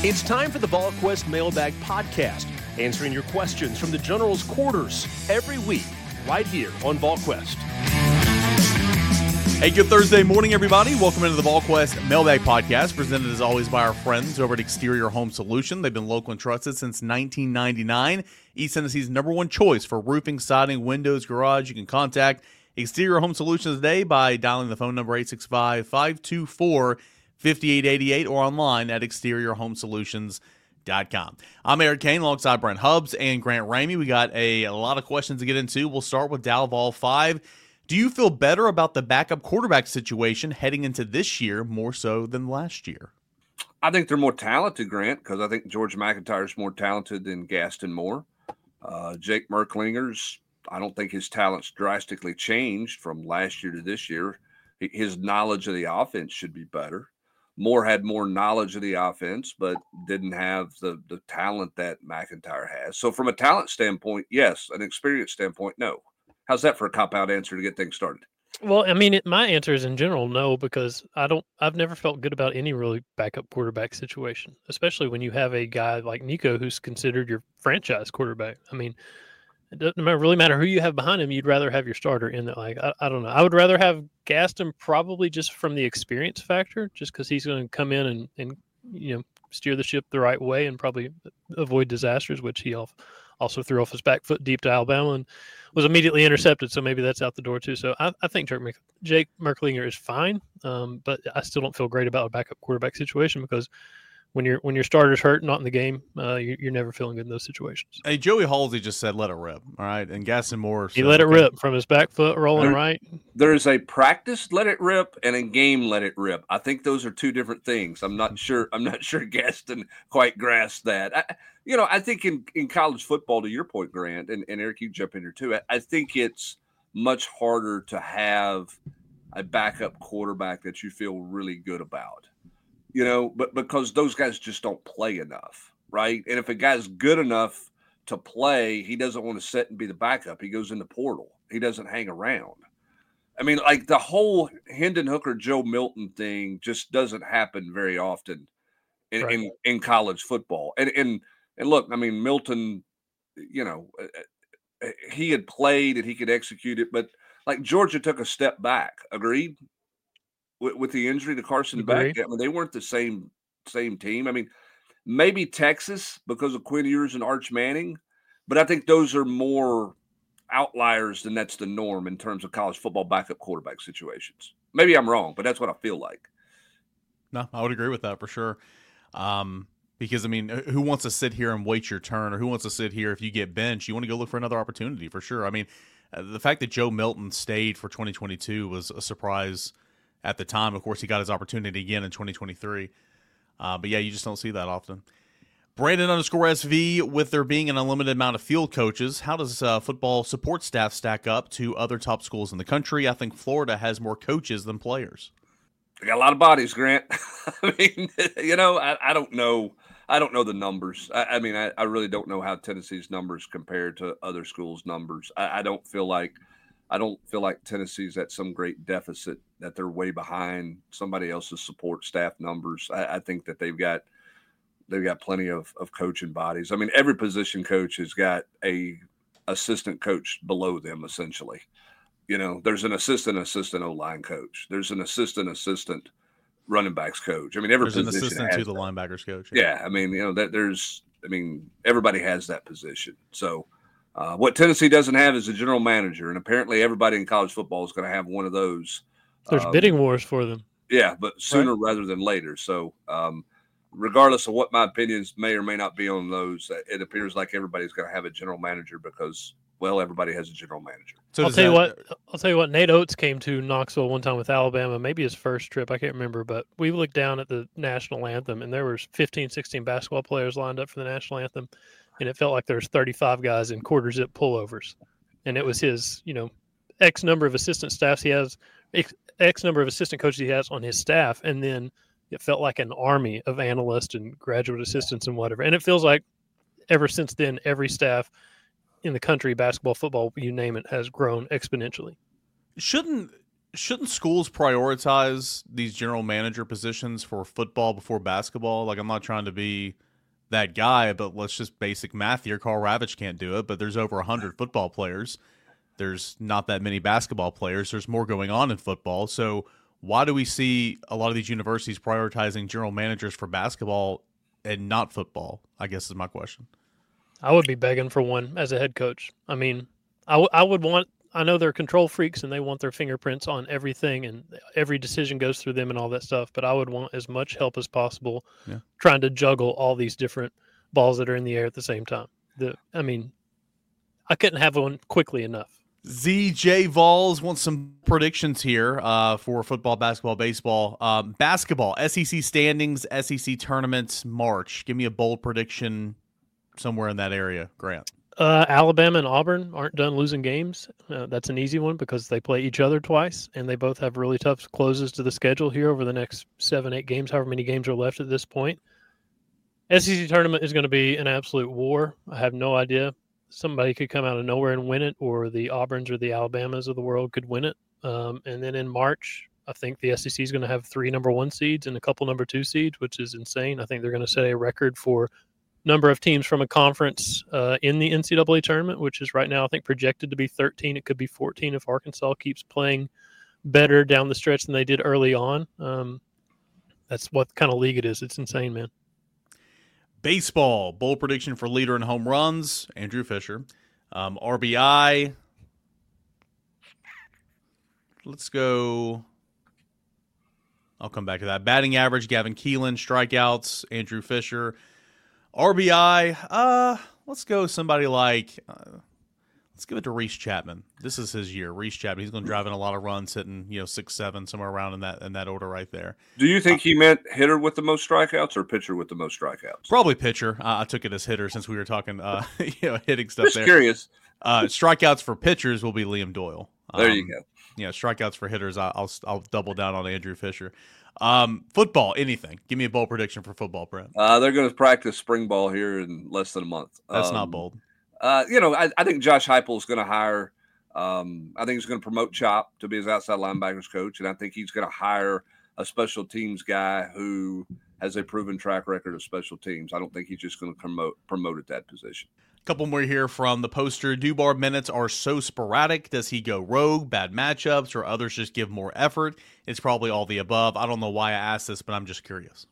It's time for the VolQuest Mailbag Podcast, answering your questions from the General's quarters every week, right here on VolQuest. Hey, good Thursday morning, everybody. Welcome into the VolQuest Mailbag Podcast, presented as always by our friends over at Exterior Home Solution. They've been local and trusted since 1999. East Tennessee's #1 choice for roofing, siding, windows, garage. You can contact Exterior Home Solutions today by dialing the phone number 865-524-5888 or online at exteriorhomesolutions.com. I'm Eric Kane alongside Brent Hubbs and Grant Ramey. We got a lot of questions to get into. We'll start with Dalval 5. Do you feel better about the backup quarterback situation heading into this year more so than last year? I think they're more talented, Grant, because I think George McIntyre is more talented than Gaston Moore. Jake Merklinger's, I don't think his talent's drastically changed from last year to this year. His knowledge of the offense should be better. Moore had more knowledge of the offense, but didn't have the talent that McIntyre has. So from a talent standpoint, yes. An experience standpoint, no. How's that for a cop-out answer to get things started? Well, I mean, my answer is in general no, because I've never felt good about any really backup quarterback situation, especially when you have a guy like Nico who's considered your franchise quarterback. I mean, it doesn't really matter who you have behind him. You'd rather have your starter in that. Like, I don't know. I would rather have Gaston probably just from the experience factor, just because he's going to come in and steer the ship the right way and probably avoid disasters, which he also threw off his back foot deep to Alabama and was immediately intercepted. So maybe that's out the door too. So I think Jake Merklinger is fine, but I still don't feel great about a backup quarterback situation because when your starter's hurt, not in the game, you're never feeling good in those situations. Hey, Joey Halsey just said let it rip, all right? And Gaston Moore said, he let it rip from his back foot rolling right. There's a practice let it rip and a game let it rip. I think those are two different things. I'm not sure Gaston quite grasped that. I think in college football, to your point, Grant, and Eric, you jump in here too, I think it's much harder to have a backup quarterback that you feel really good about. But because those guys just don't play enough, right? And if a guy's good enough to play, he doesn't want to sit and be the backup. He goes in the portal. He doesn't hang around. I mean, like the whole Hendon Hooker, Joe Milton thing just doesn't happen very often in college football. And look, I mean, Milton, he had played and he could execute it, but like Georgia took a step back. Agreed? With the injury to Carson Beck, I mean, they weren't the same team. I mean, maybe Texas because of Quinn Ewers and Arch Manning, but I think those are more outliers than that's the norm in terms of college football backup quarterback situations. Maybe I'm wrong, but that's what I feel like. No, I would agree with that for sure. Because, I mean, who wants to sit here and wait your turn, or who wants to sit here if you get benched? You want to go look for another opportunity for sure. I mean, the fact that Joe Milton stayed for 2022 was a surprise at the time. Of course, he got his opportunity again in 2023. But yeah, you just don't see that often. Brandon _SV, with there being an unlimited amount of field coaches, how does football support staff stack up to other top schools in the country? I think Florida has more coaches than players. They got a lot of bodies, Grant. I mean, I don't know. I don't know the numbers. I mean, I really don't know how Tennessee's numbers compare to other schools' numbers. I don't feel like Tennessee's at some great deficit, that they're way behind somebody else's support staff numbers. I think that they've got plenty of coaching bodies. I mean, every position coach has got a assistant coach below them, essentially. There's an assistant O-line coach. There's an assistant running backs coach. I mean, every there's position an assistant to the that. linebackers coach. Yeah, I mean, everybody has that position. So what Tennessee doesn't have is a general manager, and apparently everybody in college football is going to have one of those. There's bidding wars for them. Yeah, but sooner rather than later. So regardless of what my opinions may or may not be on those, it appears like everybody's going to have a general manager because, well, everybody has a general manager. So I'll tell you what. Nate Oates came to Knoxville one time with Alabama, maybe his first trip. I can't remember, but we looked down at the national anthem, and there was 15, 16 basketball players lined up for the national anthem, and it felt like there was 35 guys in quarter zip pullovers, and it was his, X number of assistant staffs he has, X number of assistant coaches he has on his staff, and then it felt like an army of analysts and graduate assistants and whatever. And it feels like ever since then, every staff in the country, basketball, football, you name it, has grown exponentially. Shouldn't shouldn't schools prioritize these general manager positions for football before basketball? Like, I'm not trying to be that guy, but let's just basic math here. Carl Ravitch can't do it, but there's over 100 football players. There's not that many basketball players. There's more going on in football. So why do we see a lot of these universities prioritizing general managers for basketball and not football, I guess is my question. I would be begging for one as a head coach. I mean, I would want – I know they're control freaks and they want their fingerprints on everything and every decision goes through them and all that stuff, but I would want as much help as possible trying to juggle all these different balls that are in the air at the same time. I mean, I couldn't have one quickly enough. ZJ Vols wants some predictions here for football, basketball, baseball. Basketball, SEC standings, SEC tournaments, March. Give me a bold prediction somewhere in that area, Grant. Alabama and Auburn aren't done losing games. That's an easy one because they play each other twice, and they both have really tough closes to the schedule here over the next 7-8 games, however many games are left at this point. SEC tournament is going to be an absolute war. I have no idea. Somebody could come out of nowhere and win it, or the Auburns or the Alabamas of the world could win it. And then in March, I think the SEC is going to have 3 number 1 seeds and a couple number 2 seeds, which is insane. I think they're going to set a record for number of teams from a conference in the NCAA tournament, which is right now I think projected to be 13. It could be 14 if Arkansas keeps playing better down the stretch than they did early on. That's what kind of league it is. It's insane, man. Baseball, bold prediction for leader in home runs, Andrew Fisher. RBI, let's go. I'll come back to that. Batting average, Gavin Keelan. Strikeouts, Andrew Fisher. RBI, let's go somebody like, let's give it to Reese Chapman. This is his year. Reese Chapman, he's going to drive in a lot of runs, hitting 6-7, somewhere around in that order right there. Do you think he meant hitter with the most strikeouts or pitcher with the most strikeouts? Probably pitcher. I took it as hitter since we were talking, hitting stuff Just there. Curious. Strikeouts for pitchers will be Liam Doyle. There you go. Yeah, strikeouts for hitters, I'll double down on Andrew Fisher. Football, anything. Give me a bold prediction for football, Brent. They're going to practice spring ball here in less than a month. That's not bold. I think Josh Heupel is going to hire. I think he's going to promote Chop to be his outside linebackers coach, and I think he's going to hire a special teams guy who has a proven track record of special teams. I don't think he's just going to promote at that position. Couple more here from the poster. Dubar minutes are so sporadic. Does he go rogue, bad matchups, or others just give more effort? It's probably all the above. I don't know why I asked this, but I'm just curious.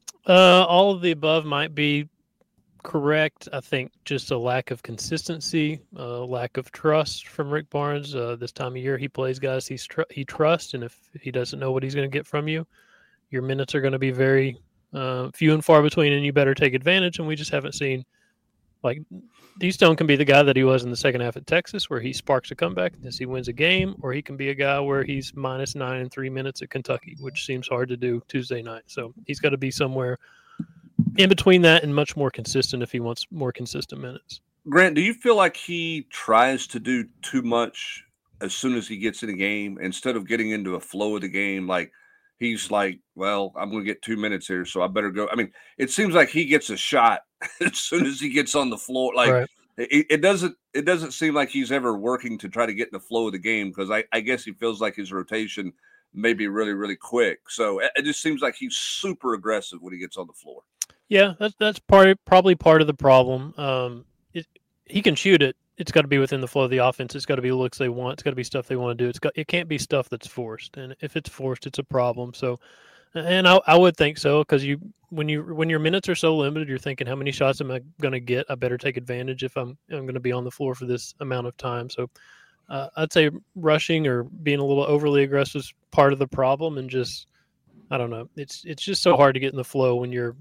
All of the above might be correct. I think just a lack of consistency, lack of trust from Rick Barnes. This time of year, he plays guys he trusts, and if he doesn't know what he's going to get from you, your minutes are going to be very few and far between, and you better take advantage. And we just haven't seen, like, D-Stone can be the guy that he was in the second half at Texas, where he sparks a comeback as he wins a game, or he can be a guy where he's -9 in 3 minutes at Kentucky, which seems hard to do Tuesday night. So he's got to be somewhere in between that and much more consistent if he wants more consistent minutes. Grant, do you feel like he tries to do too much as soon as he gets in a game instead of getting into a flow of the game? Like, he's like, well, I'm going to get 2 minutes here, so I better go. I mean, it seems like he gets a shot as soon as he gets on the floor. Like, right. It doesn't seem like he's ever working to try to get in the flow of the game, because I guess he feels like his rotation may be really, really quick. So it just seems like he's super aggressive when he gets on the floor. Yeah, that's probably part of the problem. He can shoot it. It's got to be within the flow of the offense. It's got to be looks they want. It's got to be stuff they want to do. It can't be stuff that's forced. And if it's forced, it's a problem. So, and I would think so, because when your minutes are so limited, you're thinking, how many shots am I going to get? I better take advantage if I'm going to be on the floor for this amount of time. So, I'd say rushing or being a little overly aggressive is part of the problem. And just, I don't know. It's just so hard to get in the flow when you're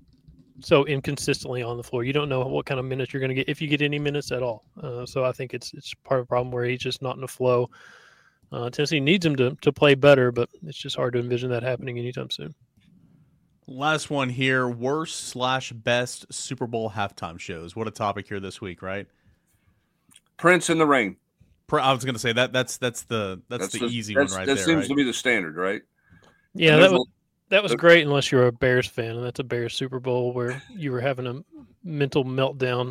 so inconsistently on the floor. You don't know what kind of minutes you're going to get, if you get any minutes at all. So I think it's part of the problem where he's just not in the flow. Tennessee needs him to play better, but it's just hard to envision that happening anytime soon. Last one here, worst/best Super Bowl halftime shows. What a topic here this week, right? Prince in the Rain. I was going to say that's the easy one right there. That seems right? to be the standard, right? Yeah, that was great unless you're a Bears fan, and that's a Bears Super Bowl where you were having a mental meltdown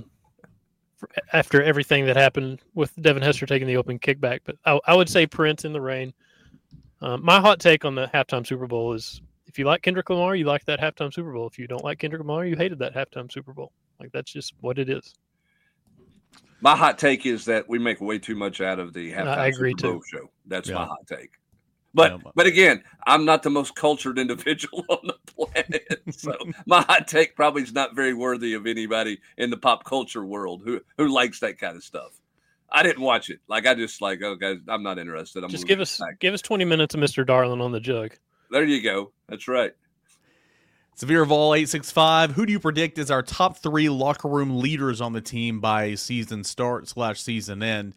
after everything that happened with Devin Hester taking the open kickback. But I would say Prince in the Rain. My hot take on the halftime Super Bowl is if you like Kendrick Lamar, you like that halftime Super Bowl. If you don't like Kendrick Lamar, you hated that halftime Super Bowl. Like, that's just what it is. My hot take is that we make way too much out of the halftime agree Super Bowl too. show. That's Yeah. my hot take. But again, I'm not the most cultured individual on the planet, so my hot take probably is not very worthy of anybody in the pop culture world who likes that kind of stuff. I didn't watch it. Like, I just like, okay, I'm not interested. I'm Just give us 20 minutes of Mr. Darling on the jug. There you go. That's right. Severe Vol 865. Who do you predict is our top 3 locker room leaders on the team by season start / season end?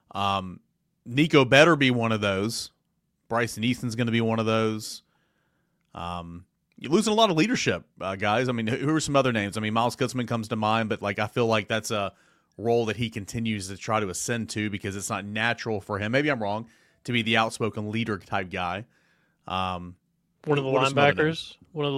Nico better be one of those. Bryson Easton's going to be one of those. You're losing a lot of leadership, guys. I mean, who are some other names? I mean, Miles Kutzman comes to mind, but like I feel like that's a role that he continues to try to ascend to because it's not natural for him. Maybe I'm wrong, to be the outspoken leader type guy. One of the linebackers,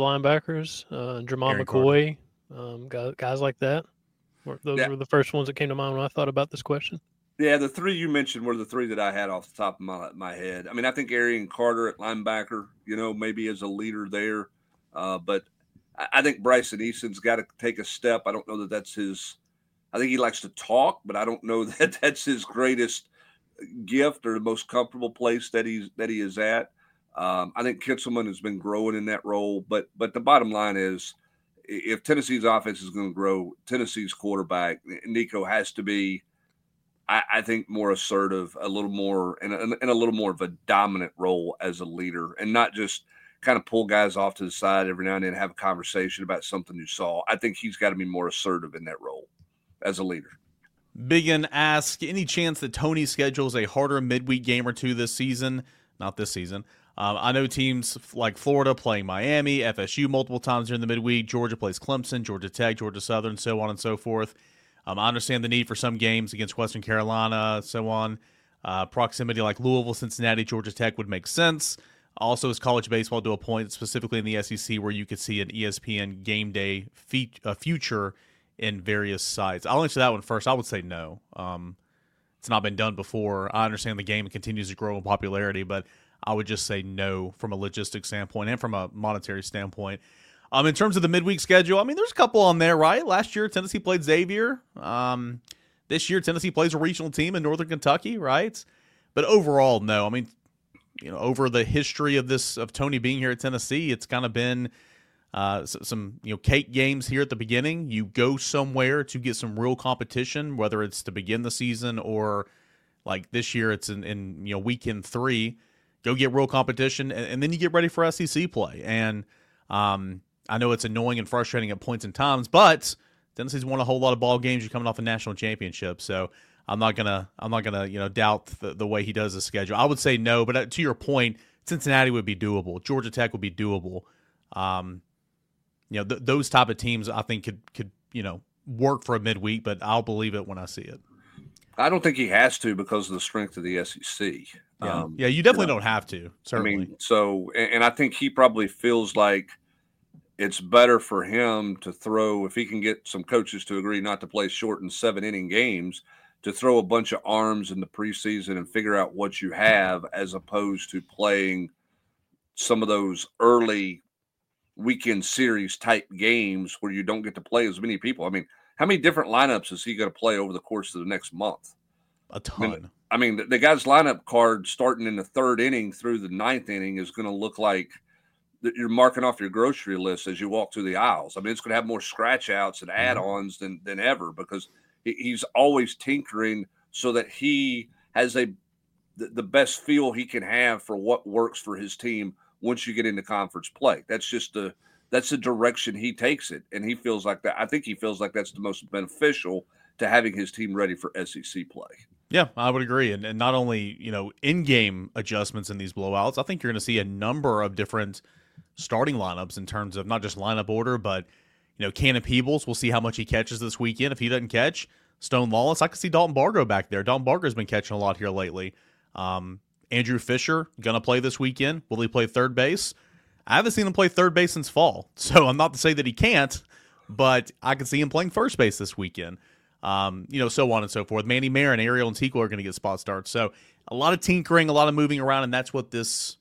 Jermon McCoy, guys like that. Those were the first ones that came to mind when I thought about this question. Yeah, the 3 you mentioned were the 3 that I had off the top of my head. I mean, I think Arian Carter at linebacker, maybe as a leader there. But I think Bryson Easton's got to take a step. I don't know that that's his – I think he likes to talk, but I don't know that that's his greatest gift or the most comfortable place that he is at. I think Kitzelman has been growing in that role. But the bottom line is if Tennessee's offense is going to grow, Tennessee's quarterback, Nico, has to be – I think more assertive, a little more, and a little more of a dominant role as a leader, and not just kind of pull guys off to the side every now and then and have a conversation about something you saw. I think he's got to be more assertive in that role as a leader. Biggin asks, any chance that Tony schedules a harder midweek game or two this season? Not this season. I know teams like Florida playing Miami, FSU multiple times during the midweek, Georgia plays Clemson, Georgia Tech, Georgia Southern, so on and so forth. I understand the need for some games against Western Carolina, so on. Proximity like Louisville, Cincinnati, Georgia Tech would make sense. Also, is college baseball to a point, specifically in the SEC, where you could see an ESPN game day future in various sites? I'll answer that one first. I would say no. It's not been done before. I understand the game continues to grow in popularity, but I would just say no from a logistics standpoint and from a monetary standpoint. In terms of the midweek schedule, I mean, there's a couple on there, right? Last year, Tennessee played Xavier. This year, Tennessee plays a regional team in Northern Kentucky, right? But overall, no. I mean, over the history of Tony being here at Tennessee, it's kind of been some cake games here at the beginning. You go somewhere to get some real competition, whether it's to begin the season or like this year, it's in weekend 3. Go get real competition, and then you get ready for SEC play. And I know it's annoying and frustrating at points in times, but Tennessee's won a whole lot of ball games. You're coming off a national championship, so I'm not gonna doubt the way he does the schedule. I would say no, but to your point, Cincinnati would be doable. Georgia Tech would be doable. Those type of teams I think could work for a midweek, but I'll believe it when I see it. I don't think he has to because of the strength of the SEC. Yeah, you definitely don't have to. Certainly. I mean, and I think he probably feels like it's better for him to throw, if he can get some coaches to agree not to play short and 7-inning games, to throw a bunch of arms in the preseason and figure out what you have, as opposed to playing some of those early weekend series type games where you don't get to play as many people. I mean, how many different lineups is he going to play over the course of the next month? A ton. I mean, the guy's lineup card starting in the 3rd inning through the 9th inning is going to look like you're marking off your grocery list as you walk through the aisles. I mean, it's going to have more scratch outs and add-ons than ever, because he's always tinkering so that he has the best feel he can have for what works for his team once you get into conference play. That's the direction he takes it, and he feels like that. I think he feels like that's the most beneficial to having his team ready for SEC play. Yeah, I would agree. And not only, in-game adjustments in these blowouts, I think you're going to see a number of different starting lineups in terms of not just lineup order, but, Cannon Peebles, we'll see how much he catches this weekend. If he doesn't catch, Stone Lawless, I could see Dalton Bargo back there. Dalton Bargo's been catching a lot here lately. Andrew Fisher, going to play this weekend. Will he play third base? I haven't seen him play third base since fall, so I'm not to say that he can't, but I could see him playing first base this weekend. So on and so forth. Manny Marin, Ariel, and Tico are going to get spot starts. So a lot of tinkering, a lot of moving around, and that's what this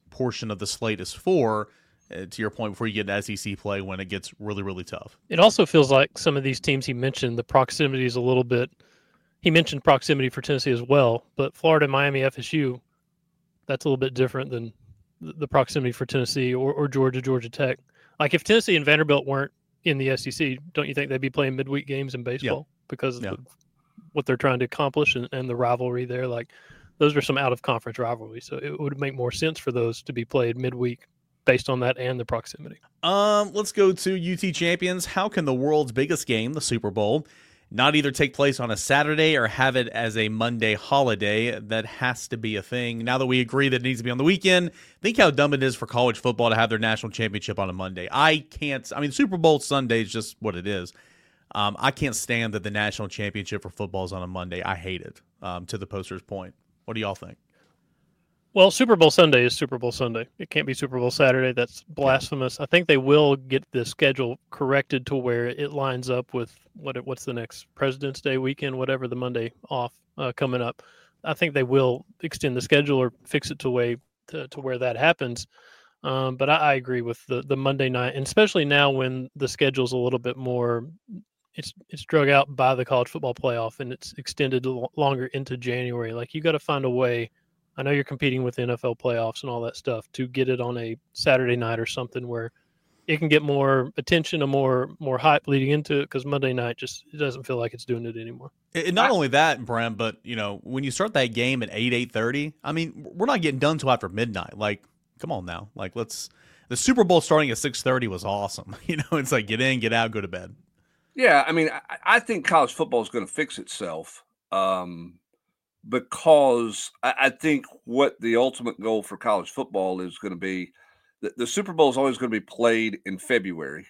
portion of the slate is for, to your point, before you get into SEC play when it gets really, really tough. It also feels like some of these teams he mentioned, the proximity is a little bit. He mentioned proximity for Tennessee as well, but Florida, Miami, FSU, that's a little bit different than the proximity for Tennessee or Georgia, Georgia Tech. Like if Tennessee and Vanderbilt weren't in the SEC, don't you think they'd be playing midweek games in baseball because of what they're trying to accomplish and the rivalry there? Like those are some out-of-conference rivalries, so it would make more sense for those to be played midweek based on that and the proximity. Let's go to UT champions. How can the world's biggest game, the Super Bowl, not either take place on a Saturday or have it as a Monday holiday? That has to be a thing. Now that we agree that it needs to be on the weekend, think how dumb it is for college football to have their national championship on a Monday. Super Bowl Sunday is just what it is. I can't stand that the national championship for football is on a Monday. I hate it, to the poster's point. What do y'all think? Well, Super Bowl Sunday is Super Bowl Sunday. It can't be Super Bowl Saturday. That's blasphemous. I think they will get the schedule corrected to where it lines up with what's the next President's Day weekend, whatever the Monday off coming up. I think they will extend the schedule or fix it to where that happens. But I agree with the Monday night, and especially now when the schedule's a little bit more. It's drug out by the college football playoff and it's extended longer into January. Like you got to find a way. I know you're competing with the NFL playoffs and all that stuff to get it on a Saturday night or something where it can get more attention and more hype leading into it, because Monday night it doesn't feel like it's doing it anymore. And not only that, Brent, but when you start that game at 8:30, I mean, we're not getting done till after midnight. Like, come on now. Like, the Super Bowl starting at 6:30 was awesome. It's like get in, get out, go to bed. Yeah, I mean, I think college football is going to fix itself. Because I think what the ultimate goal for college football is going to be, the Super Bowl is always going to be played in February.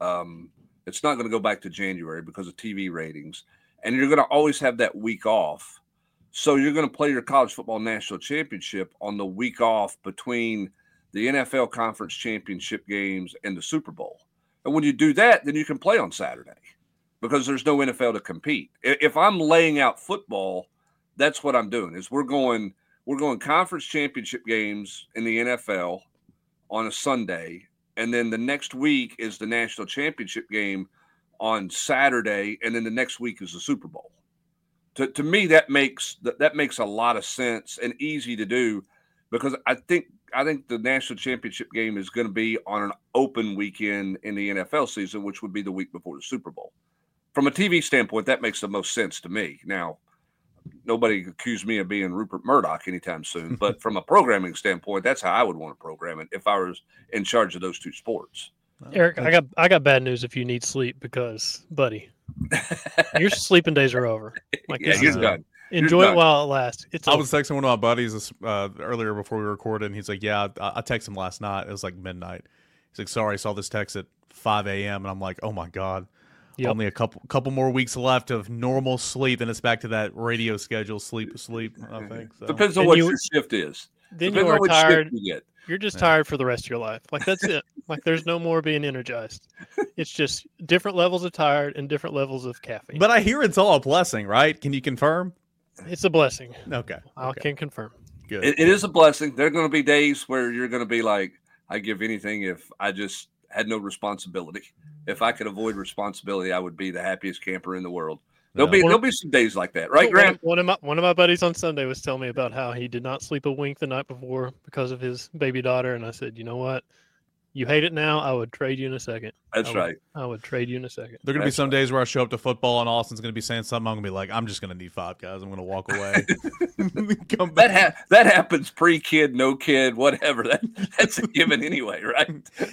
It's not going to go back to January because of TV ratings. And you're going to always have that week off. So you're going to play your college football national championship on the week off between the NFL conference championship games and the Super Bowl. And when you do that, then you can play on Saturday because there's no NFL to compete. If I'm laying out football, that's what I'm doing. Is we're going conference championship games in the NFL on a Sunday, and then the next week is the national championship game on Saturday, and then the next week is the Super Bowl. To me, that makes a lot of sense and easy to do, because I think the national championship game is going to be on an open weekend in the NFL season, which would be the week before the Super Bowl. From a TV standpoint, that makes the most sense to me. Now, nobody accused me of being Rupert Murdoch anytime soon, but from a programming standpoint, that's how I would want to program it if I was in charge of those two sports. Eric, I got bad news if you need sleep, because, buddy, your sleeping days are over. Like, yeah, you're done. Enjoy it while it lasts. I was texting one of my buddies earlier before we recorded, and he's like, "Yeah, I texted him last night. It was like midnight." He's like, "Sorry, I saw this text at 5 a.m." And I'm like, "Oh my god." Yep. Only a couple more weeks left of normal sleep, and it's back to that radio schedule, sleep. I think so. Depends on what your shift is. Then you are tired. You're just tired for the rest of your life. Like, that's it. Like, there's no more being energized. It's just different levels of tired and different levels of caffeine. But I hear it's all a blessing, right? Can you confirm? It's a blessing. Okay. I can confirm. Good. It is a blessing. There are going to be days where you're going to be like, I give anything if I just had no responsibility. If I could avoid responsibility, I would be the happiest camper in the world. There'll be some days like that, right, Grant? One of my buddies on Sunday was telling me about how he did not sleep a wink the night before because of his baby daughter, and I said, you know what? You hate it now, I would trade you in a second. That's right. I would trade you in a second. There are going to be some days where I show up to football and Austin's going to be saying something. I'm going to be like, I'm just going to need 5 guys. I'm going to walk away. Come back. That happens pre-kid, no kid, whatever. That's a given anyway, right?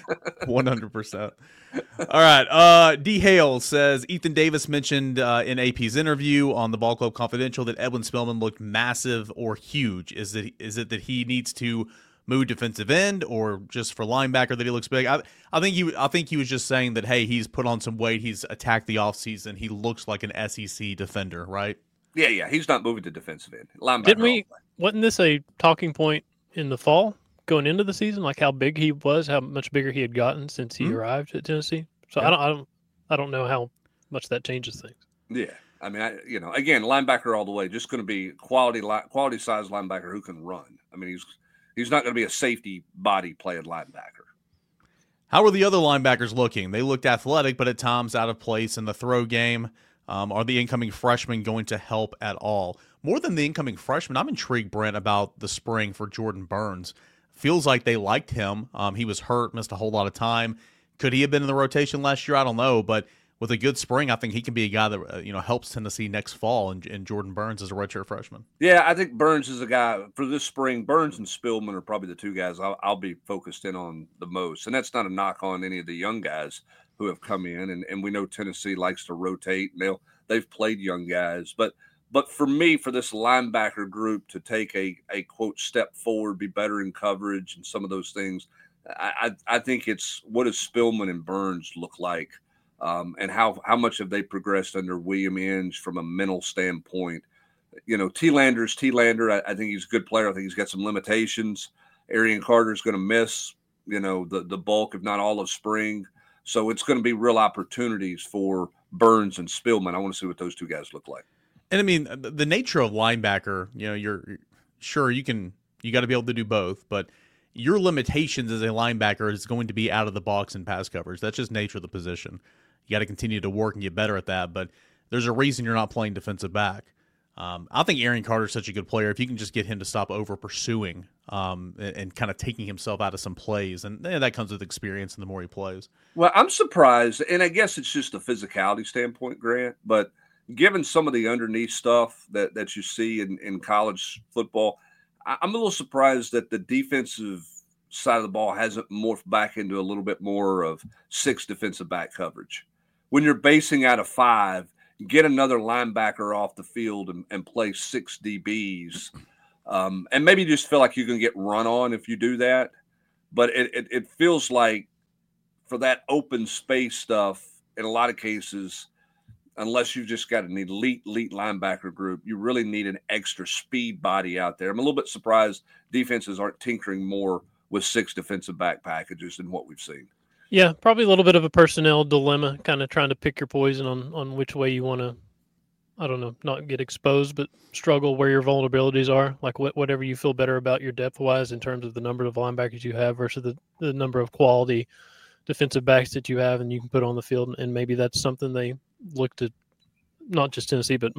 100%. All right. D. Hale says, Ethan Davis mentioned in AP's interview on the Ball Club Confidential that Edwin Spillman looked massive or huge. Is it that he needs to move defensive end, or just for linebacker that he looks big? I think he was just saying that, hey, he's put on some weight, he's attacked the offseason, he looks like an SEC defender, right? Yeah, he's not moving to defensive end. Linebacker. Wasn't this a talking point in the fall going into the season, like how big he was, how much bigger he had gotten since he arrived at Tennessee? So yeah. I don't know how much that changes things. Yeah. I mean, again, linebacker all the way, just going to be quality size linebacker who can run. I mean, He's not going to be a safety body playing linebacker. How are the other linebackers looking? They looked athletic, but at times out of place in the throw game. Are the incoming freshmen going to help at all? More than the incoming freshmen, I'm intrigued, Brent, about the spring for Jordan Burns. Feels like they liked him. He was hurt, missed a whole lot of time. Could he have been in the rotation last year? I don't know, but with a good spring, I think he can be a guy that helps Tennessee next fall. And Jordan Burns is a redshirt freshman. Yeah, I think Burns is a guy for this spring. Burns and Spillman are probably the two guys I'll be focused in on the most. And that's not a knock on any of the young guys who have come in. And we know Tennessee likes to rotate. And they've played young guys. But for me, for this linebacker group to take a quote step forward, be better in coverage and some of those things, I think it's what does Spillman and Burns look like, and how much have they progressed under William Inge from a mental standpoint. T-Lander's T-Lander. I think he's a good player. I think he's got some limitations. Arian Carter's going to miss, the bulk, if not all of spring. So it's going to be real opportunities for Burns and Spillman. I want to see what those two guys look like. And I mean, the nature of linebacker, you're sure you got to be able to do both, but your limitations as a linebacker is going to be out of the box and pass coverage. That's just nature of the position. You got to continue to work and get better at that, but there's a reason you're not playing defensive back. I think Arian Carter's such a good player. If you can just get him to stop over pursuing and kind of taking himself out of some plays, and that comes with experience and the more he plays. Well, I'm surprised, and I guess it's just a physicality standpoint, Grant, but given some of the underneath stuff that you see in college football, I'm a little surprised that the defensive side of the ball hasn't morphed back into a little bit more of 6 defensive back coverage. When you're basing out of 5, get another linebacker off the field and play 6 DBs. And maybe you just feel like you can get run on if you do that. But it feels like for that open space stuff, in a lot of cases, unless you've just got an elite linebacker group, you really need an extra speed body out there. I'm a little bit surprised defenses aren't tinkering more with 6 defensive back packages than what we've seen. Yeah, probably a little bit of a personnel dilemma, kind of trying to pick your poison on which way you want to, I don't know, not get exposed, but struggle where your vulnerabilities are. Like whatever you feel better about your depth-wise in terms of the number of linebackers you have versus the number of quality defensive backs that you have and you can put on the field. And maybe that's something they look to, not just Tennessee, but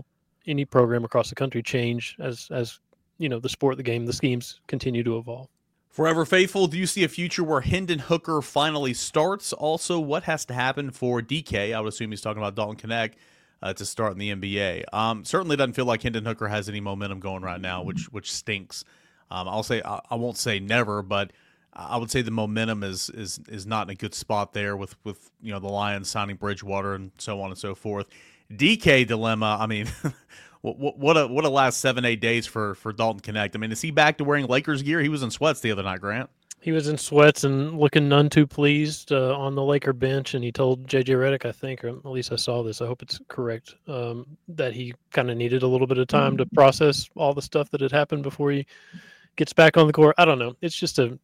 any program across the country change as the sport, the game, the schemes continue to evolve. Forever Faithful, do you see a future where Hendon Hooker finally starts? Also, what has to happen for DK? I would assume he's talking about Dalton Knecht to start in the NBA. Certainly doesn't feel like Hendon Hooker has any momentum going right now, which stinks. I won't say never, but I would say the momentum is not in a good spot there with the Lions signing Bridgewater and so on and so forth. DK dilemma. I mean, what a last 7-8 days for Dalton Knecht. I mean, is he back to wearing Lakers gear? He was in sweats the other night, Grant. He was in sweats and looking none too pleased on the Laker bench, and he told J.J. Redick, I think, or at least I saw this, I hope it's correct, that he kind of needed a little bit of time to process all the stuff that had happened before he gets back on the court. I don't know. It's just a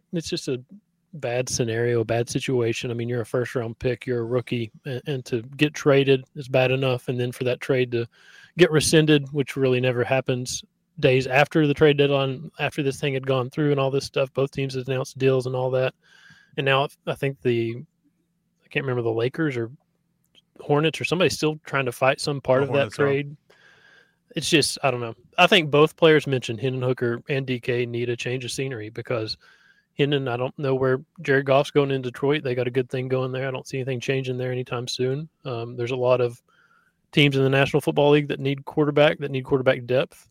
bad scenario, a bad situation. I mean, you're a first-round pick, you're a rookie, and to get traded is bad enough, and then for that trade to get rescinded, which really never happens, days after the trade deadline, after this thing had gone through and all this stuff, both teams had announced deals and all that. And now I think I can't remember, the Lakers or Hornets or somebody's still trying to fight some part of that trade. It's just, I don't know. I think both players mentioned Hendon Hooker and DK need a change of scenery because Hendon, I don't know where Jared Goff's going in Detroit. They got a good thing going there. I don't see anything changing there anytime soon. There's a lot of teams in the National Football League that need quarterback depth.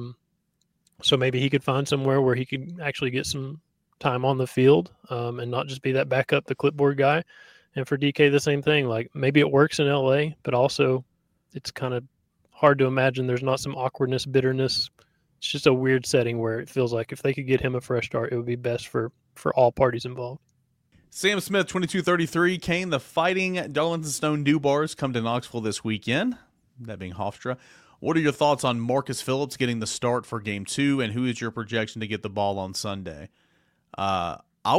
So maybe he could find somewhere where he could actually get some time on the field and not just be that backup, the clipboard guy. And for DK, the same thing. Like maybe it works in LA, but also it's kind of hard to imagine there's not some awkwardness, bitterness. It's just a weird setting where it feels like if they could get him a fresh start, it would be best for all parties involved. Sam Smith, 2233. Kane, the Fighting Darlington Stone Dewbars come to Knoxville this weekend, that being Hofstra. What are your thoughts on Marcus Phillips getting the start for Game 2, and who is your projection to get the ball on Sunday? I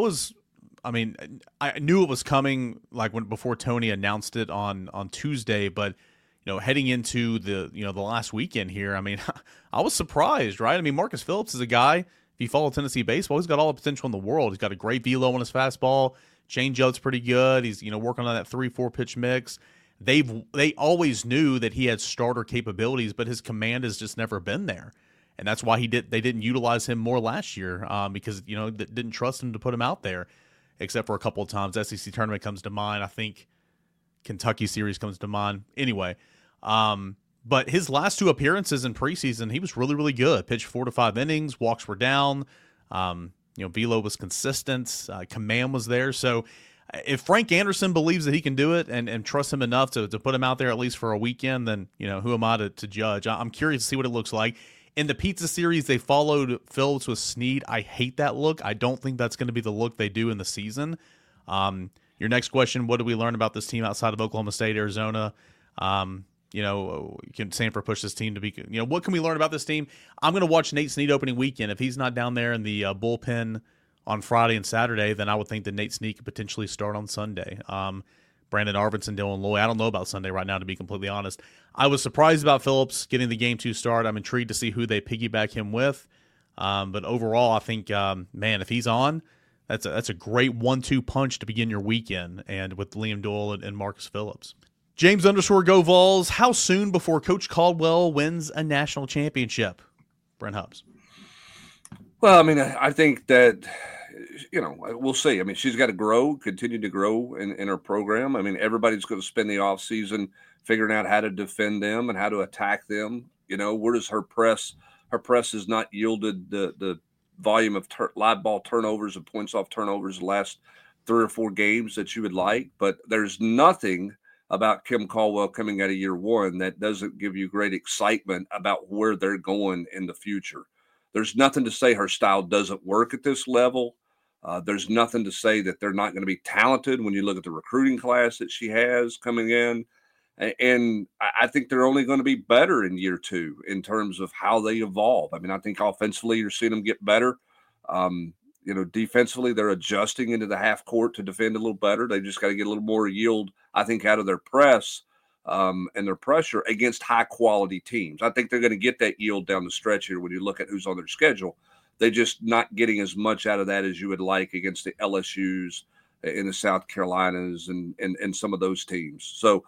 knew it was coming before Tony announced it on Tuesday, but heading into the last weekend here, I mean, I was surprised, right? I mean, Marcus Phillips is a guy if you follow Tennessee baseball, he's got all the potential in the world. He's got a great velo on his fastball. Changeup's pretty good. He's, working on that 3-4 pitch mix. They always knew that he had starter capabilities, but his command has just never been there. And that's why they didn't utilize him more last year, because, didn't trust him to put him out there, except for a couple of times. SEC tournament comes to mind. I think Kentucky series comes to mind. Anyway, but his last 2 appearances in preseason, he was really, really good. Pitched 4 to 5 innings, walks were down. Velo was consistent. Command was there. So if Frank Anderson believes that he can do it and trusts him enough to put him out there at least for a weekend, then, who am I to judge? I'm curious to see what it looks like. In the Pizza series, they followed Phillips with Snead. I hate that look. I don't think that's going to be the look they do in the season. Your next question, what do we learn about this team outside of Oklahoma State, Arizona? Can Sanford push this team to be, what can we learn about this team? I'm going to watch Nate Snead opening weekend. If he's not down there in the bullpen on Friday and Saturday, then I would think that Nate Snead could potentially start on Sunday. Brandon Arvidsson, Dylan Loy. I don't know about Sunday right now, to be completely honest. I was surprised about Phillips getting the Game 2 start. I'm intrigued to see who they piggyback him with. But overall, I think, if he's on, that's a great 1-2 punch to begin your weekend, and with Liam Doyle and Marcus Phillips. James_Go Vols, how soon before Coach Caldwell wins a national championship? Brent Hubbs. Well, I think that, we'll see. She's got to continue to grow in her program. Everybody's going to spend the offseason figuring out how to defend them and how to attack them. Where does her press has not yielded the volume of live ball turnovers and points off turnovers the last 3 or 4 games that you would like. But there's nothing about Kim Caldwell coming out of year 1 that doesn't give you great excitement about where they're going in the future. There's nothing to say her style doesn't work at this level. There's nothing to say that they're not going to be talented when you look at the recruiting class that she has coming in. And I think they're only going to be better in year 2 in terms of how they evolve. I think offensively you're seeing them get better. Defensively they're adjusting into the half court to defend a little better. They just got to get a little more yield, I think, out of their press and their pressure against high quality teams. I think they're going to get that yield down the stretch here when you look at who's on their schedule. They're just not getting as much out of that as you would like against the LSUs and the South Carolinas and some of those teams. So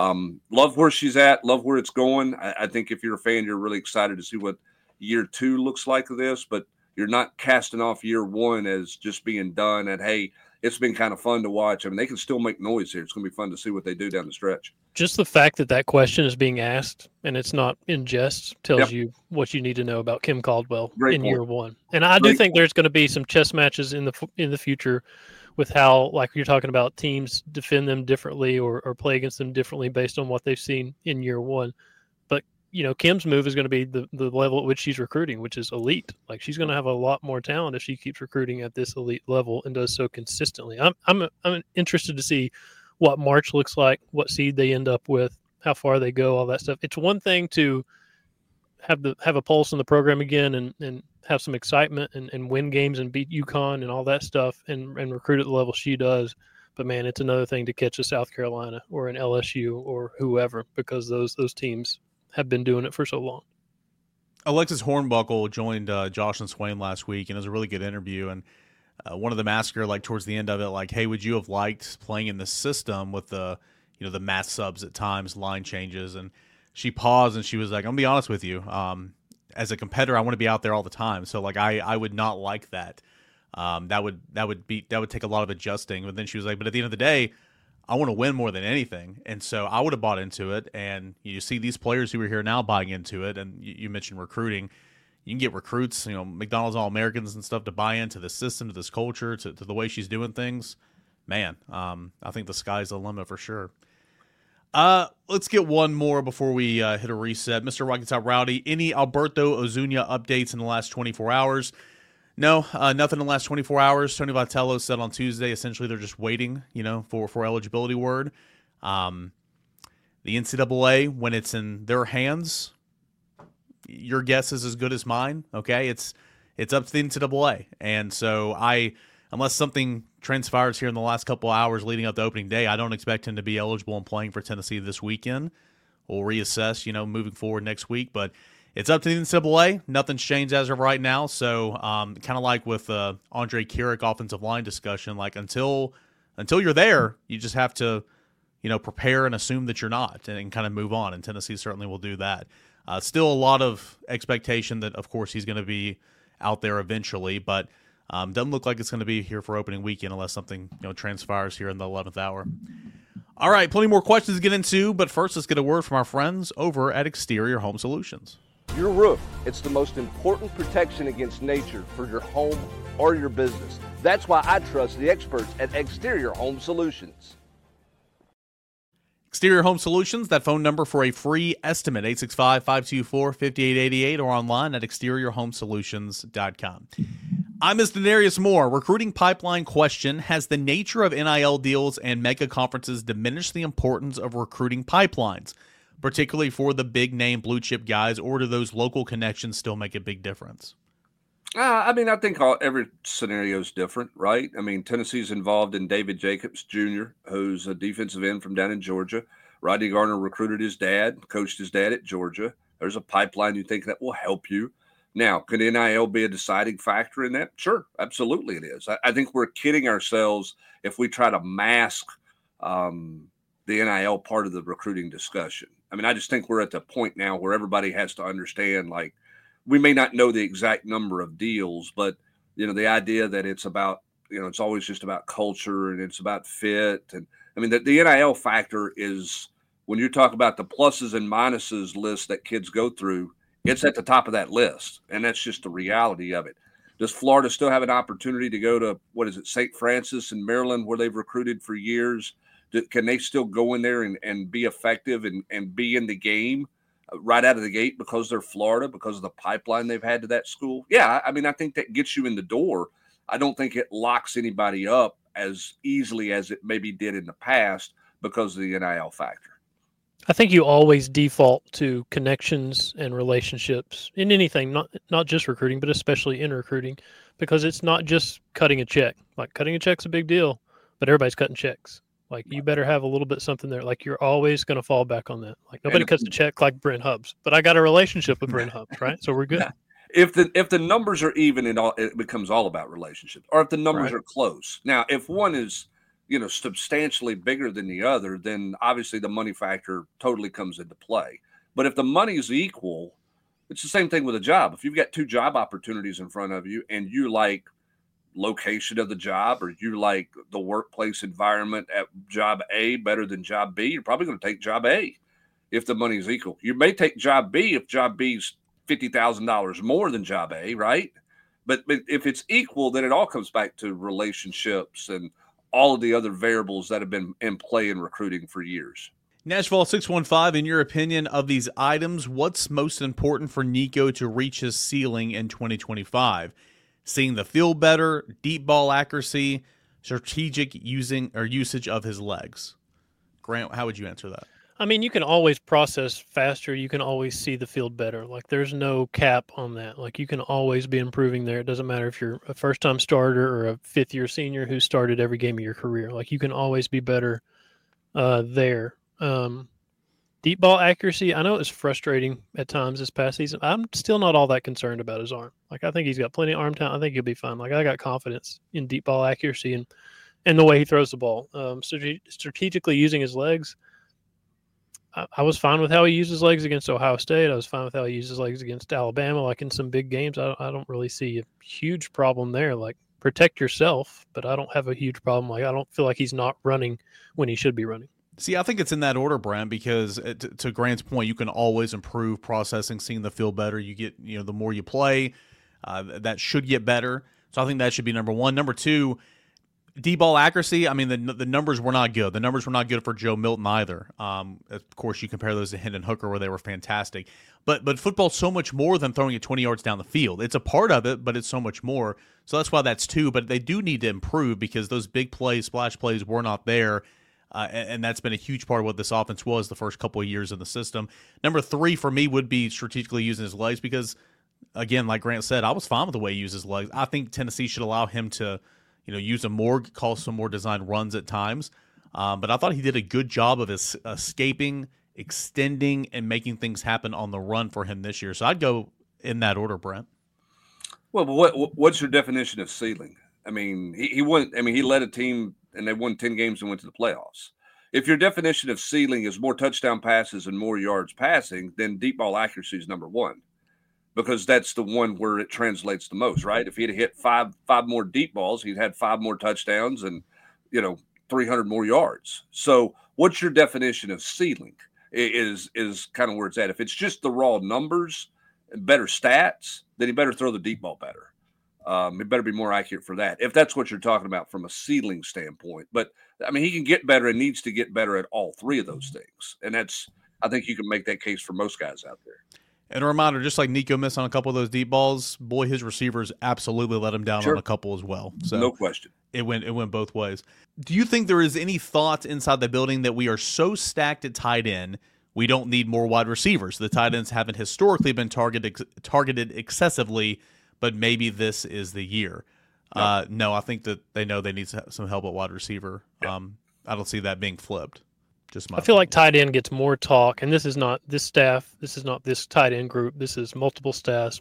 love where she's at, love where it's going. I think if you're a fan, you're really excited to see what year 2 looks like of this, but you're not casting off year 1 as just being done and, hey, it's been kind of fun to watch. They can still make noise here. It's going to be fun to see what they do down the stretch. Just the fact that question is being asked and it's not in jest tells you what you need to know about Kim Caldwell year 1. And I do think there's going to be some chess matches in the future with how, like you're talking about, teams defend them differently or play against them differently based on what they've seen in year 1. But Kim's move is going to be the level at which she's recruiting, which is elite. Like, she's going to have a lot more talent if she keeps recruiting at this elite level and does so consistently. I'm interested to see what March looks like, what seed they end up with, how far they go, all that stuff. It's one thing to have a pulse in the program again and have some excitement and win games and beat UConn and all that stuff and recruit at the level she does. But man, it's another thing to catch a South Carolina or an LSU or whoever, because those teams have been doing it for so long. Alexis Hornbuckle joined Josh and Swain last week, and it was a really good interview. And one of them asked her, towards the end of it, hey, would you have liked playing in this system with the math subs at times, line changes? And she paused and she was like, I'm gonna be honest with you. As a competitor, I want to be out there all the time. So I would not like that. That would take a lot of adjusting. But then she was like, but at the end of the day, I want to win more than anything. And so I would have bought into it. And you see these players who are here now buying into it. And you mentioned recruiting. You can get recruits, McDonald's All-Americans and stuff, to buy into the system, to this culture, to the way she's doing things. Man, I think the sky's the limit for sure. Let's get one more before we hit a reset. Mr. Rocky Top Rowdy, any Alberto Ozuna updates in the last 24 hours? No, nothing in the last 24 hours. Tony Vitello said on Tuesday, essentially they're just waiting, for eligibility word. The NCAA, when it's in their hands, your guess is as good as mine. Okay, it's up to the NCAA, and so unless something transpires here in the last couple of hours leading up to opening day, I don't expect him to be eligible and playing for Tennessee this weekend. We'll reassess, moving forward next week, but it's up to the NCAA. Nothing's changed as of right now. So kind of like with Andre Carrick offensive line discussion, like until you're there, you just have to, prepare and assume that you're not and kind of move on. And Tennessee certainly will do that. Still a lot of expectation that, of course, he's going to be out there eventually, but doesn't look like it's going to be here for opening weekend unless something transpires here in the 11th hour. All right, plenty more questions to get into, but first let's get a word from our friends over at Exterior Home Solutions. Your roof, it's the most important protection against nature for your home or your business. That's why I trust the experts at Exterior Home Solutions. Exterior Home Solutions, that phone number for a free estimate, 865-524-5888 or online at exteriorhomesolutions.com. I'm Mr. Darius Moore. Recruiting pipeline question: has the nature of NIL deals and mega conferences diminished the importance of recruiting pipelines, particularly for the big name blue chip guys, or do those local connections still make a big difference? I think every scenario is different, right? I mean, Tennessee's involved in David Jacobs Jr., who's a defensive end from down in Georgia. Rodney Garner recruited his dad, coached his dad at Georgia. There's a pipeline you think that will help you. Now, could NIL be a deciding factor in that? Sure, absolutely it is. I think we're kidding ourselves if we try to mask the NIL part of the recruiting discussion. I mean, I just think we're at the point now where everybody has to understand, like, we may not know the exact number of deals, but, the idea that it's about, it's always just about culture and it's about fit. And I mean, the NIL factor is, when you talk about the pluses and minuses list that kids go through, it's at the top of that list. And that's just the reality of it. Does Florida still have an opportunity to go to, St. Francis in Maryland, where they've recruited for years? Can they still go in there and be effective and be in the game right out of the gate because they're Florida, because of the pipeline they've had to that school? Yeah, I mean, I think that gets you in the door. I don't think it locks anybody up as easily as it maybe did in the past because of the NIL factor. I think you always default to connections and relationships in anything, not just recruiting, but especially in recruiting, because it's not just cutting a check. Like, cutting a check's a big deal, but everybody's cutting checks. Like, you better have a little bit something there. Like, you're always going to fall back on that. Like, nobody cuts a check like Brent Hubbs, but I got a relationship with Brent Hubbs, right? So we're good. Yeah. If the numbers are even, it becomes all about relationships. Or if the numbers are close. Now, if one is, substantially bigger than the other, then obviously the money factor totally comes into play. But if the money is equal, it's the same thing with a job. If you've got two job opportunities in front of you and you like location of the job, or you like the workplace environment at job A better than job B, you're probably going to take job A if the money is equal. You may take job B if job B's $50,000 more than job A, right? But if it's equal, then it all comes back to relationships and all of the other variables that have been in play in recruiting for years. Nashville 615, in your opinion, of these items, what's most important for Nico to reach his ceiling in 2025? Seeing the field better, deep ball accuracy, strategic usage of his legs. Grant, how would you answer that? I mean, you can always process faster. You can always see the field better. Like, there's no cap on that. Like, you can always be improving there. It doesn't matter if you're a first-time starter or a fifth-year senior who started every game of your career. Like, you can always be better there. Deep ball accuracy, I know it's frustrating at times this past season. I'm still not all that concerned about his arm. Like, I think he's got plenty of arm talent. I think he'll be fine. Like, I got confidence in deep ball accuracy and the way he throws the ball. Strategically using his legs, I was fine with how he used his legs against Ohio State. I was fine with how he used his legs against Alabama. Like, in some big games, I don't really see a huge problem there. Like, protect yourself, but I don't have a huge problem. Like, I don't feel like he's not running when he should be running. See, I think it's in that order, Brent, because to Grant's point, you can always improve processing, seeing the field better. You get, the more you play, that should get better. So I think that should be number one. Number two, D-ball accuracy. I mean, the numbers were not good. The numbers were not good for Joe Milton either. Of course, you compare those to Hendon Hooker, where they were fantastic. But football's so much more than throwing it 20 yards down the field. It's a part of it, but it's so much more. So that's why that's two. But they do need to improve because those big plays, splash plays, were not there. And that's been a huge part of what this offense was the first couple of years in the system. Number three for me would be strategically using his legs because, again, like Grant said, I was fine with the way he used his legs. I think Tennessee should allow him to, use them more, call some more designed runs at times. But I thought he did a good job of escaping extending and making things happen on the run for him this year. So I'd go in that order, Brent. Well, but what's your definition of ceiling? I mean, he won. I mean, he led a team and they won 10 games and went to the playoffs. If your definition of ceiling is more touchdown passes and more yards passing, then deep ball accuracy is number one, because that's the one where it translates the most, right? If he'd have hit five more deep balls, he'd had 5 more touchdowns and 300 more yards. So what's your definition of ceiling is kind of where it's at. If it's just the raw numbers and better stats, then he better throw the deep ball better. It better be more accurate for that, if that's what you're talking about from a ceiling standpoint. But, I mean, he can get better and needs to get better at all 3 of those things. And I think you can make that case for most guys out there. And a reminder, just like Nico missed on a couple of those deep balls, boy, his receivers absolutely let him down on a couple as well. So no question. It went both ways. Do you think there is any thought inside the building that we are so stacked at tight end, we don't need more wide receivers? The tight ends haven't historically been targeted excessively, but maybe this is the year. No, I think that they know they need some help at wide receiver. Yeah. I don't see that being flipped. I feel like tight end gets more talk, and this is not this staff. This is not this tight end group. This is multiple staffs,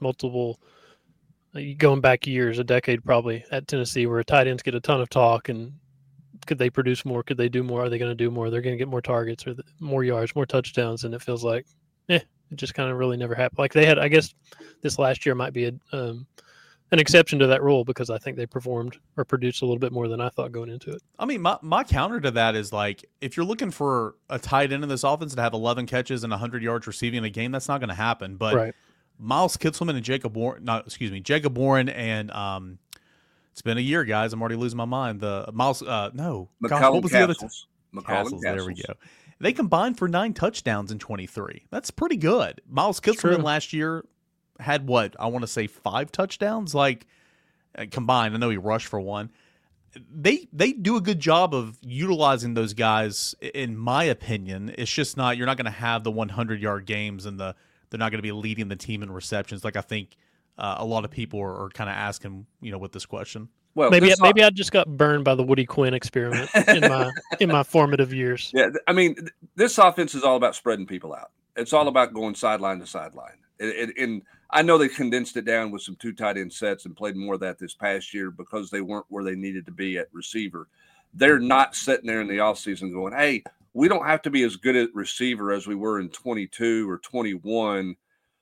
going back years, a decade probably at Tennessee, where tight ends get a ton of talk. And could they produce more? Could they do more? Are they going to do more? They're going to get more targets or more yards, more touchdowns. And it feels like, it just kind of really never happened. Like they had, I guess, this last year might be an exception to that rule, because I think they performed or produced a little bit more than I thought going into it. I mean, my counter to that is, like, if you're looking for a tight end in this offense to have 11 catches and 100 yards receiving in a game, that's not going to happen. But right. Miles Kitselman and Jacob Warren and it's been a year, guys. I'm already losing my mind. The Miles, what was the other? Castles. There we go. They combined for 9 touchdowns in 23. That's pretty good. Miles Kitselman last year had I want to say 5 touchdowns, like combined. I know he rushed for 1. They do a good job of utilizing those guys, in my opinion. It's just you're not going to have the 100-yard games, and they're not going to be leading the team in receptions. Like I think a lot of people are kind of asking, with this question. Well, maybe I just got burned by the Woody Quinn experiment in my formative years. Yeah, I mean, this offense is all about spreading people out. It's all about going sideline to sideline. And I know they condensed it down with some 2 tight end sets and played more of that this past year because they weren't where they needed to be at receiver. They're not sitting there in the offseason going, hey, we don't have to be as good at receiver as we were in 22 or 21.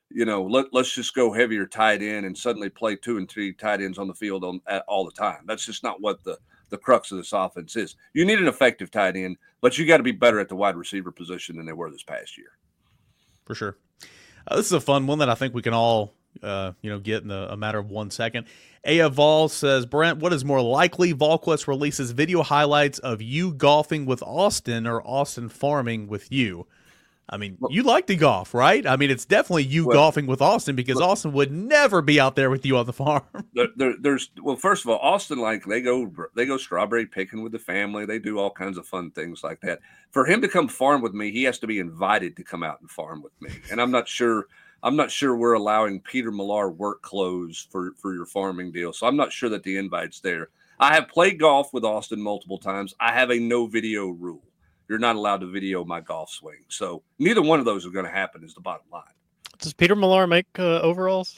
Let's just go heavier tight end and suddenly play 2 and 3 tight ends on the field all the time. That's just not what the crux of this offense is. You need an effective tight end, but you got to be better at the wide receiver position than they were this past year. For sure. This is a fun one that I think we can all, get in a matter of 1 second. Aya Vol says, Brent, what is more likely? VolQuest releases video highlights of you golfing with Austin or Austin farming with you. I mean, you like to golf, right? I mean, it's definitely golfing with Austin, because Austin would never be out there with you on the farm. First of all, Austin, like they go strawberry picking with the family. They do all kinds of fun things like that. For him to come farm with me, he has to be invited to come out and farm with me. And I'm not sure we're allowing Peter Millar work clothes for your farming deal. So I'm not sure that the invite's there. I have played golf with Austin multiple times. I have a no video rule. You're not allowed to video my golf swing. So neither one of those are going to happen, is the bottom line. Does Peter Millar make overalls?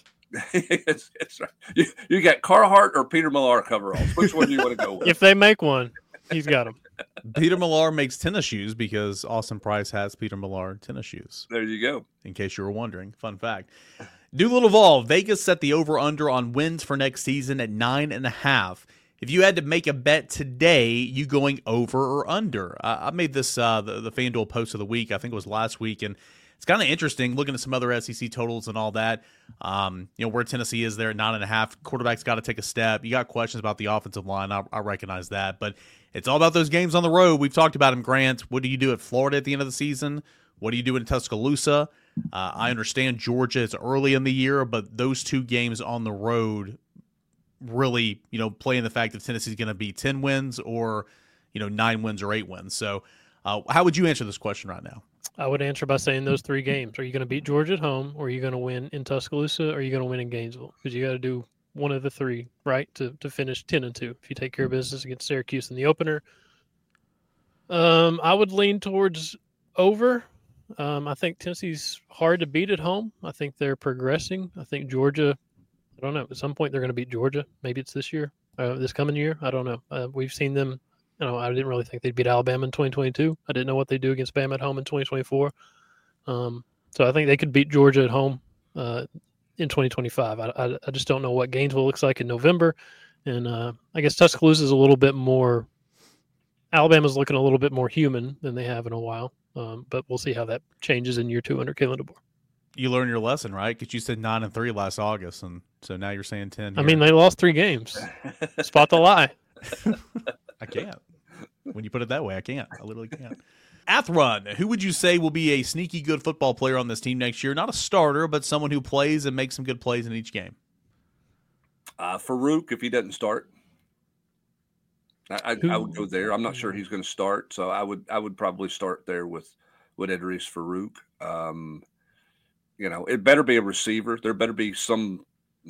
It's right. You got Carhartt or Peter Millar coveralls. Which one do you want to go with? If they make one, he's got them. Peter Millar makes tennis shoes because Austin Price has Peter Millar tennis shoes. There you go. In case you were wondering. Fun fact. Doolittle Vol, Vegas set the over-under on wins for next season at 9.5. If you had to make a bet today, you going over or under? I made this the FanDuel post of the week. I think it was last week, and it's kind of interesting looking at some other SEC totals and all that. Where Tennessee is there at 9.5. Quarterback's got to take a step. You got questions about the offensive line. I recognize that, but it's all about those games on the road. We've talked about them, Grant. What do you do at Florida at the end of the season? What do you do in Tuscaloosa? I understand Georgia is early in the year, but those 2 games on the road really, play in the fact that Tennessee's going to be 10 wins or, 9 wins or 8 wins. So how would you answer this question right now? I would answer by saying those 3 games. Are you going to beat Georgia at home, or are you going to win in Tuscaloosa, or are you going to win in Gainesville? Because you got to do one of the 3, right, to finish 10-2. If you take care of business against Syracuse in the opener, I would lean towards over. I think Tennessee's hard to beat at home. I think they're progressing. I think Georgia, I don't know, at some point they're going to beat Georgia. Maybe it's this year, this coming year. I don't know. We've seen them. I didn't really think they'd beat Alabama in 2022. I didn't know what they'd do against Bama at home in 2024. So I think they could beat Georgia at home in 2025. I just don't know what Gainesville looks like in November. And I guess Tuscaloosa is a little bit more – Alabama's looking a little bit more human than they have in a while. But we'll see how that changes in year 2 under Kalen DeBoer. You learned your lesson, right? Because you said 9-3 last August, and so now you're saying 10. I mean, they lost 3 games. Spot the lie. I can't. When you put it that way, I can't. I literally can't. Athrun, who would you say will be a sneaky good football player on this team next year? Not a starter, but someone who plays and makes some good plays in each game. Farouk, if he doesn't start. I would go there. I'm not sure he's going to start, so I would probably start there with Idris Farouk. It better be a receiver. There better be some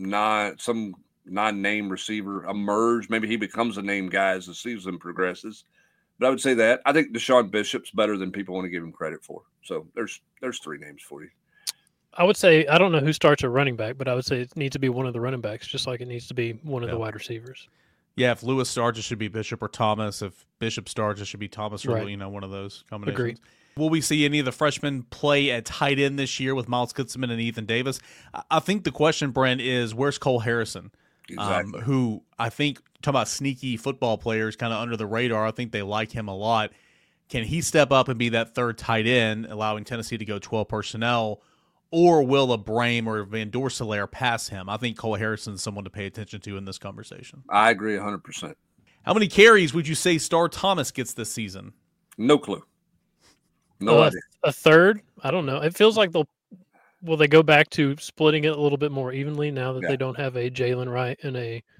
non-name receiver emerge. Maybe he becomes a name guy as the season progresses. But I would say that I think Deshaun Bishop's better than people want to give him credit for. So there's 3 names for you. I would say I don't know who starts at running back, but I would say it needs to be one of the running backs, just like it needs to be one of the wide receivers. Yeah, if Lewis starts, it should be Bishop or Thomas. If Bishop starts, it should be Thomas or one of those combinations. Agreed. Will we see any of the freshmen play at tight end this year with Miles Kutzman and Ethan Davis? I think the question, Brent, is where's Cole Harrison? Exactly. Who I think, talking about sneaky football players kind of under the radar, I think they like him a lot. Can he step up and be that third tight end, allowing Tennessee to go 12 personnel, or will a Brame or Van Dorselaer pass him? I think Cole Harrison is someone to pay attention to in this conversation. I agree 100%. How many carries would you say Star Thomas gets this season? No clue. No idea. A third? I don't know. It feels like will they go back to splitting it a little bit more evenly now that they don't have a Jalen Wright and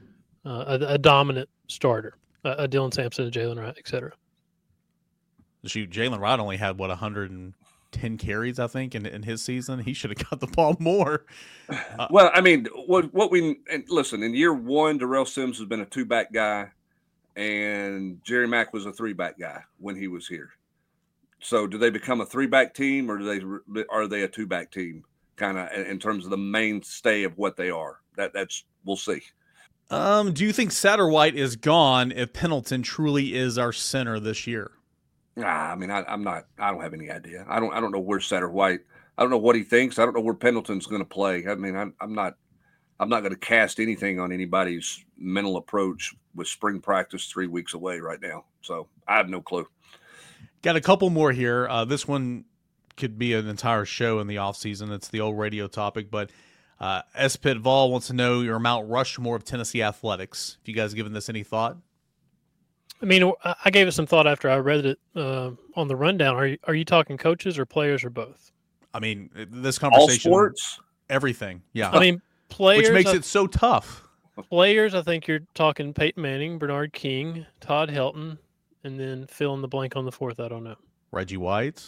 a dominant starter, a Dylan Sampson, a Jalen Wright, et cetera. Shoot, Jalen Wright only had 110 carries, I think, in his season. He should have got the ball more. Well, I mean, listen, in year 1, Darrell Sims has been a 2-back guy, and Jerry Mack was a 3-back guy when he was here. So do they become a 3-back team, or are they a 2-back team, kind of in terms of the mainstay of what they are? That's we'll see. Do you think Satterwhite is gone if Pendleton truly is our center this year? I mean, I don't have any idea. I don't know where Satterwhite. I don't know what he thinks. I don't know where Pendleton's going to play. I mean, I'm not going to cast anything on anybody's mental approach with spring practice 3 weeks away right now. So I have no clue. Got a couple more here. This one could be an entire show in the offseason. It's the old radio topic, but S. Pitt Vol wants to know your Mount Rushmore of Tennessee athletics. Have you guys given this any thought? I mean, I gave it some thought after I read it on the rundown. Are you talking coaches or players or both? I mean, this conversation. All sports? Everything, yeah. I mean, players. Which makes it so tough. Players, I think you're talking Peyton Manning, Bernard King, Todd Helton, and then fill in the blank on the fourth. I don't know. Reggie White?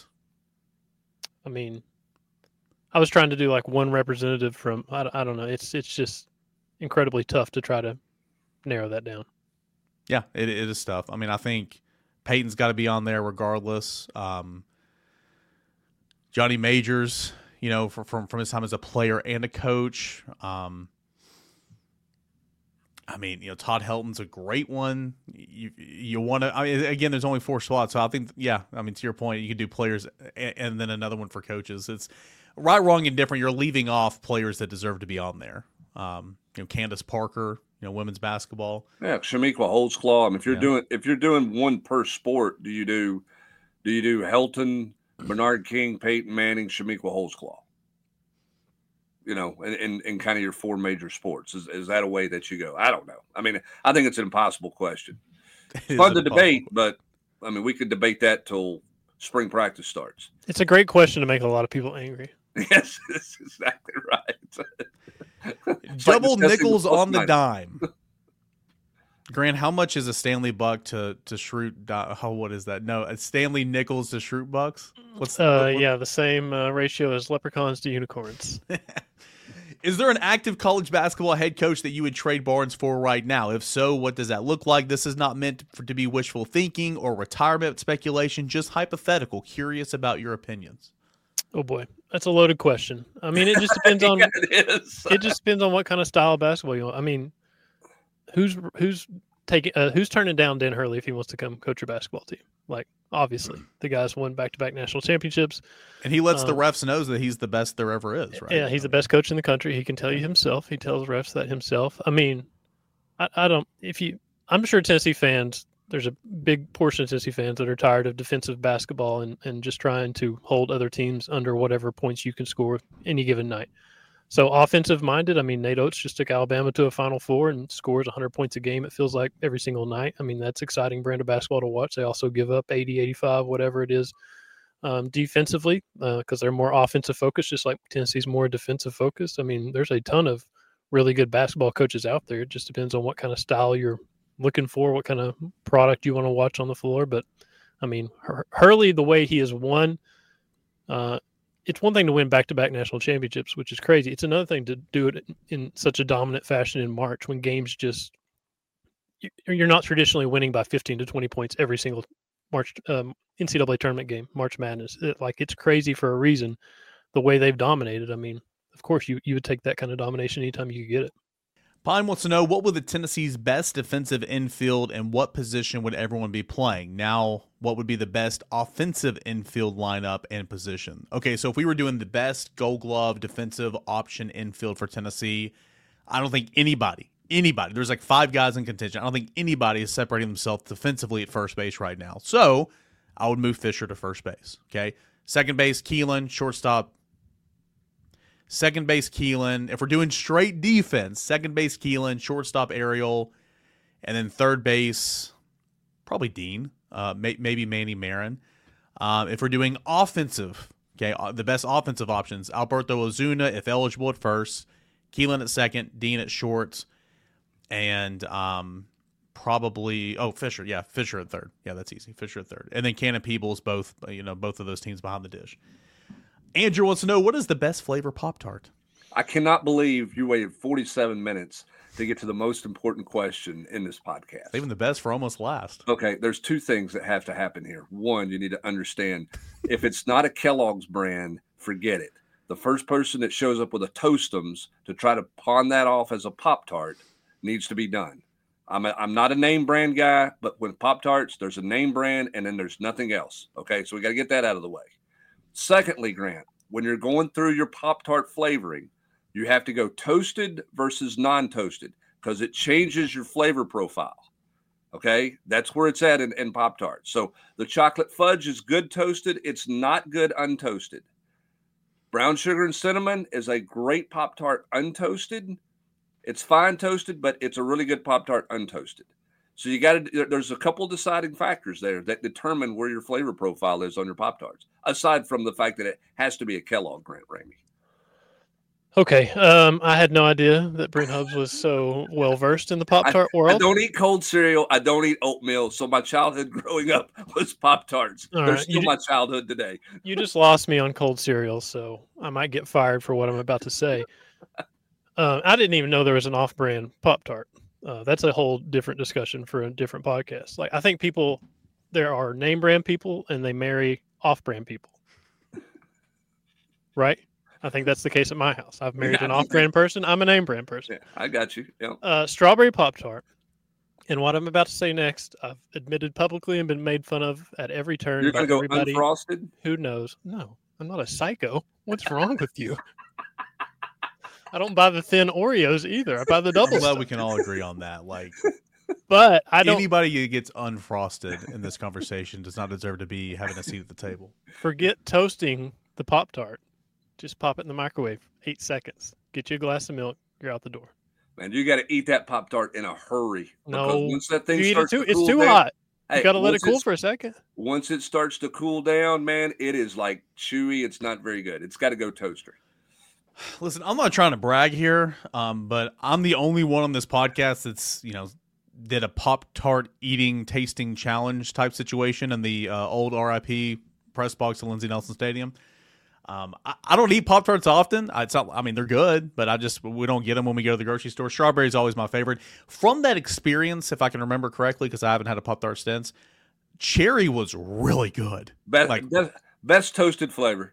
I mean, I was trying to do like one representative from, I don't know. It's just incredibly tough to try to narrow that down. Yeah, it is tough. I mean, I think Peyton's got to be on there regardless. Johnny Majors, from his time as a player and a coach. I mean, Todd Helton's a great one. You want to, again, there's only 4 spots. So I think, to your point, you could do players and then another one for coaches. It's right, wrong, and different. You're leaving off players that deserve to be on there. Candace Parker, women's basketball. Yeah, Shamiqua Holdsclaw. I mean, if you're doing one per sport, do you do Helton, Bernard King, Peyton Manning, Shamiqua Holdsclaw? In kind of your 4 major sports. Is that a way that you go? I don't know. I mean, I think it's an impossible question. It's fun to debate, but I mean, we could debate that till spring practice starts. It's a great question to make a lot of people angry. Yes, that's exactly right. Double nickels on the dime. Grant, how much is a Stanley Buck to Schrute? What is that? No, a Stanley Nichols to Schrute Bucks? The same ratio as leprechauns to unicorns. Is there an active college basketball head coach that you would trade Barnes for right now? If so, what does that look like? This is not meant to be wishful thinking or retirement speculation, just hypothetical. Curious about your opinions. Oh boy, that's a loaded question. I mean, it just depends on Yeah, it is. it just depends on what kind of style of basketball you want. I mean, who's turning down Dan Hurley if he wants to come coach your basketball team? Like, obviously, the guy's won back-to-back national championships, and he lets the refs know that he's the best there ever is, right? Yeah, he's the best coach in the country. He can tell you himself. He tells refs that himself. I mean, I'm sure Tennessee fans, there's a big portion of Tennessee fans that are tired of defensive basketball and just trying to hold other teams under whatever points you can score any given night. So offensive minded, I mean, Nate Oates just took Alabama to a Final Four and scores 100 points a game, it feels like, every single night. I mean, that's exciting brand of basketball to watch. They also give up 80, 85, whatever it is, defensively, because they're more offensive focused, just like Tennessee's more defensive focused. I mean, there's a ton of really good basketball coaches out there. It just depends on what kind of style you're looking for, what kind of product you want to watch on the floor. But, I mean, Hurley, the way he has won, it's one thing to win back-to-back national championships, which is crazy. It's another thing to do it in such a dominant fashion in March when games just – you're not traditionally winning by 15 to 20 points every single March NCAA tournament game, March Madness. It's crazy for a reason, the way they've dominated. I mean, of course, you would take that kind of domination anytime you could get it. Pine wants to know, what would the Tennessee's best defensive infield and what position would everyone be playing? Now, what would be the best offensive infield lineup and position? Okay, so if we were doing the best Gold Glove defensive option infield for Tennessee, I don't think anybody, there's like 5 guys in contention. I don't think anybody is separating themselves defensively at first base right now. So I would move Fisher to first base, okay? Second base, Keelan. Shortstop, second base, Keelan. If we're doing straight defense, second base, Keelan. Shortstop, Ariel. And then third base, probably Dean. Maybe Manny Marin. If we're doing offensive, okay, the best offensive options, Alberto Ozuna, if eligible, at first. Keelan at second. Dean at short. And probably Fisher. Yeah, Fisher at third. Yeah, that's easy. Fisher at third. And then Cannon Peebles, both of those teams behind the dish. Andrew wants to know, what is the best flavor Pop-Tart? I cannot believe you waited 47 minutes to get to the most important question in this podcast. Even the best for almost last. Okay, there's 2 things that have to happen here. One, you need to understand, if it's not a Kellogg's brand, forget it. The first person that shows up with a Toastums to try to pawn that off as a Pop-Tart needs to be done. I'm not a name brand guy, but with Pop-Tarts, there's a name brand and then there's nothing else. Okay, so we got to get that out of the way. Secondly, Grant, when you're going through your Pop-Tart flavoring, you have to go toasted versus non-toasted because it changes your flavor profile. Okay, that's where it's at in Pop-Tarts. So the chocolate fudge is good toasted. It's not good untoasted. Brown sugar and cinnamon is a great Pop-Tart untoasted. It's fine toasted, but it's a really good Pop-Tart untoasted. So there's a couple deciding factors there that determine where your flavor profile is on your Pop-Tarts, aside from the fact that it has to be a Kellogg, Grant Ramey. Okay. I had no idea that Brent Hubbs was so well-versed in the Pop-Tart world. I don't eat cold cereal. I don't eat oatmeal. So my childhood growing up was Pop-Tarts. They're still my childhood today. You just lost me on cold cereal, so I might get fired for what I'm about to say. I didn't even know there was an off-brand Pop-Tart. That's a whole different discussion for a different podcast. Like, I think there are name brand people and they marry off-brand people. Right? I think that's the case at my house. I've married an off-brand person. I'm a name brand person. Yeah, I got you. Yeah. Strawberry Pop-Tart. And what I'm about to say next, I've admitted publicly and been made fun of at every turn. You're going to go unfrosted? Who knows? No, I'm not a psycho. What's wrong with you? I don't buy the thin Oreos either. I buy the double. I'm glad we can all agree on that. But I don't. Anybody who gets unfrosted in this conversation does not deserve to be having a seat at the table. Forget toasting the Pop-Tart. Just pop it in the microwave. 8 seconds. Get you a glass of milk. You're out the door. Man, you got to eat that Pop-Tart in a hurry. No, once that thing starts to cool it's too down, hot. You got to let it cool for a second. Once it starts to cool down, man, it is like chewy. It's not very good. It's got to go toaster. Listen, I'm not trying to brag here, but I'm the only one on this podcast that's, did a Pop-Tart tasting challenge type situation in the old RIP press box at Lindsey Nelson Stadium. I don't eat Pop-Tarts often. They're good, but we don't get them when we go to the grocery store. Strawberry is always my favorite. From that experience, if I can remember correctly, because I haven't had a Pop-Tart since, cherry was really good. Best toasted flavor.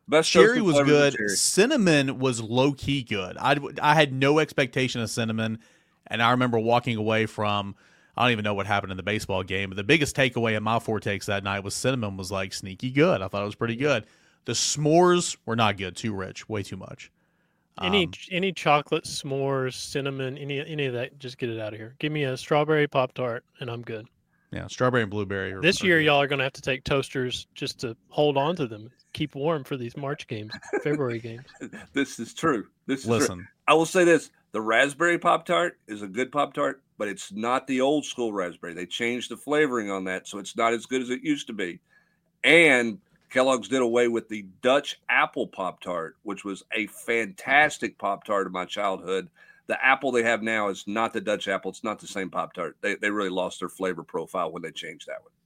Best cherry toasted was flavor is good. cherry. Cinnamon was low key good. I had no expectation of cinnamon, and I remember walking away from. I don't even know what happened in the baseball game, but the biggest takeaway in my four takes that night was cinnamon was like sneaky good. I thought it was pretty good. The s'mores were not good. Too rich. Way too much. Any chocolate, s'mores, cinnamon, any of that, just get it out of here. Give me a strawberry Pop-Tart, and I'm good. Yeah, strawberry and blueberry. This year, y'all are going to have to take toasters just to hold on to them, keep warm for these March games, February games. This is true. Listen. True. I will say this. The raspberry Pop-Tart is a good Pop-Tart, but it's not the old school raspberry. They changed the flavoring on that, so it's not as good as it used to be. And Kellogg's did away with the Dutch apple Pop-Tart, which was a fantastic Pop-Tart of my childhood. The apple they have now is not the Dutch apple. It's not the same Pop-Tart. They really lost their flavor profile when they changed that one.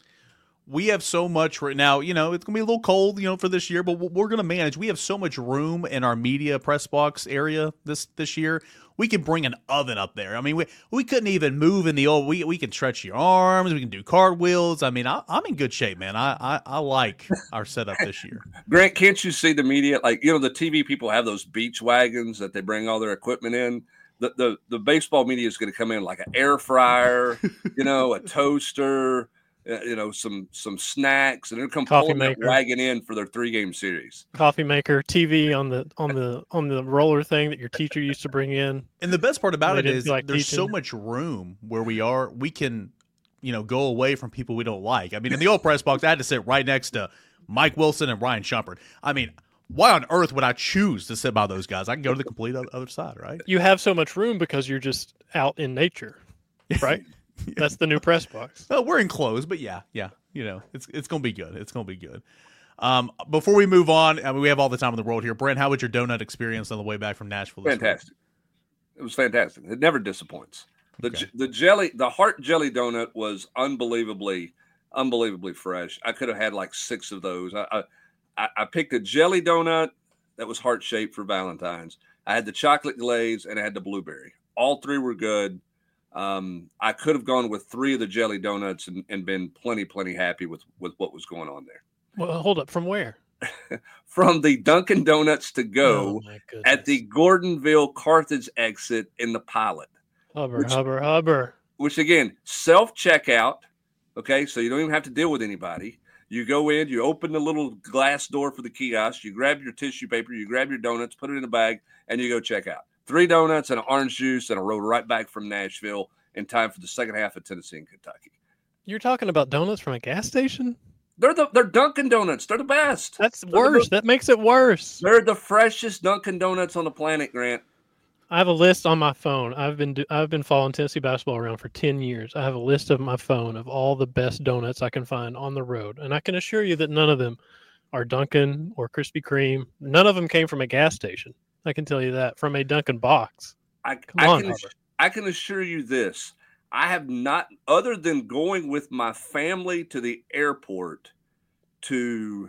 We have so much right now, it's going to be a little cold, for this year, but we're going to manage. We have so much room in our media press box area this year. We can bring an oven up there. I mean, we couldn't even move in the old. We can stretch your arms. We can do cartwheels. I mean, I'm in good shape, man. I like our setup this year. Grant, can't you see the media? Like, the TV people have those beach wagons that they bring all their equipment in. The baseball media is going to come in like an air fryer, a toaster, some snacks, and they're come pulling that wagon in for their 3-game series. Coffee maker, TV on the roller thing that your teacher used to bring in. And the best part about it is like there's so much room where we can, go away from people we don't like. I mean, in the old press box, I had to sit right next to Mike Wilson and Ryan Shumpert. I mean, why on earth would I choose to sit by those guys? I can go to the complete other side, right? You have so much room because you're just out in nature, right? Yeah. That's the new press box. Oh, we're enclosed, but yeah. It's gonna be good. It's gonna be good. Before we move on, I mean, we have all the time in the world here. Brent, how was your donut experience on the way back from Nashville? Fantastic. It was fantastic. It never disappoints. The heart jelly donut was unbelievably fresh. I could have had like 6 of those. I picked a jelly donut that was heart shaped for Valentine's. I had the chocolate glaze and I had the blueberry. All 3 were good. I could have gone with 3 of the jelly donuts and been plenty happy with what was going on there. Well, hold up. From where? From the Dunkin' Donuts to go at the Gordonville Carthage exit in the Pilot. Hubber. Which again, self-checkout. Okay, so you don't even have to deal with anybody. You go in, you open the little glass door for the kiosk, you grab your tissue paper, you grab your donuts, put it in a bag, and you go check out. 3 donuts and an orange juice, and I rode right back from Nashville in time for the second half of Tennessee and Kentucky. You're talking about donuts from a gas station? They're Dunkin' Donuts. They're the best. That's worse. That makes it worse. They're the freshest Dunkin' Donuts on the planet, Grant. I have a list on my phone. I've been following Tennessee basketball around for 10 years. I have a list of my phone of all the best donuts I can find on the road, and I can assure you that none of them are Dunkin' or Krispy Kreme. None of them came from a gas station. I can tell you that, from a Dunkin' box. I can assure you this. I have not, other than going with my family to the airport to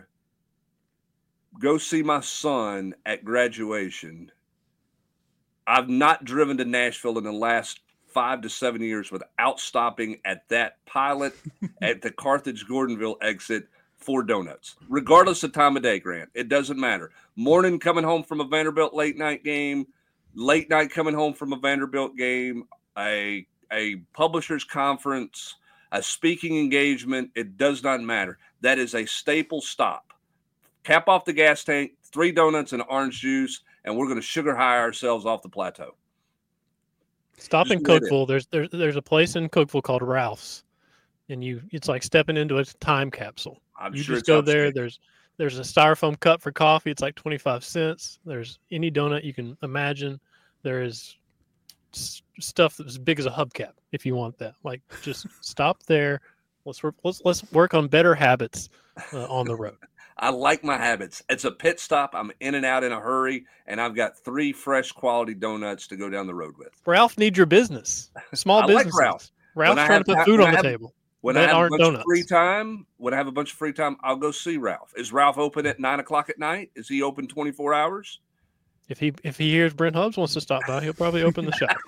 go see my son at graduation, I've not driven to Nashville in the last 5 to 7 years without stopping at that Pilot at the Carthage Gordonville exit for donuts, regardless of time of day, Grant. It doesn't matter. Morning coming home from a Vanderbilt late night game, late night coming home from a Vanderbilt game, a publisher's conference, a speaking engagement. It does not matter. That is a staple stop. Cap off the gas tank, 3 donuts and orange juice, and we're going to sugar high ourselves off the plateau. Stop in Cookeville. There's a place in Cookeville called Ralph's, and it's like stepping into a time capsule. You just go there. There's a styrofoam cup for coffee. It's like 25 cents. There's any donut you can imagine. There is stuff that's as big as a hubcap if you want that. Like, just stop there. Let's work on better habits on the road. I like my habits. It's a pit stop. I'm in and out in a hurry, and I've got 3 fresh quality donuts to go down the road with. Ralph needs your business. Small business. Like Ralph. Ralph's trying to put food on the table. When I have a bunch of free time, I'll go see Ralph. Is Ralph open at 9:00 at night? Is he open 24 hours? If he hears Brent Hubbs wants to stop by, he'll probably open the shop.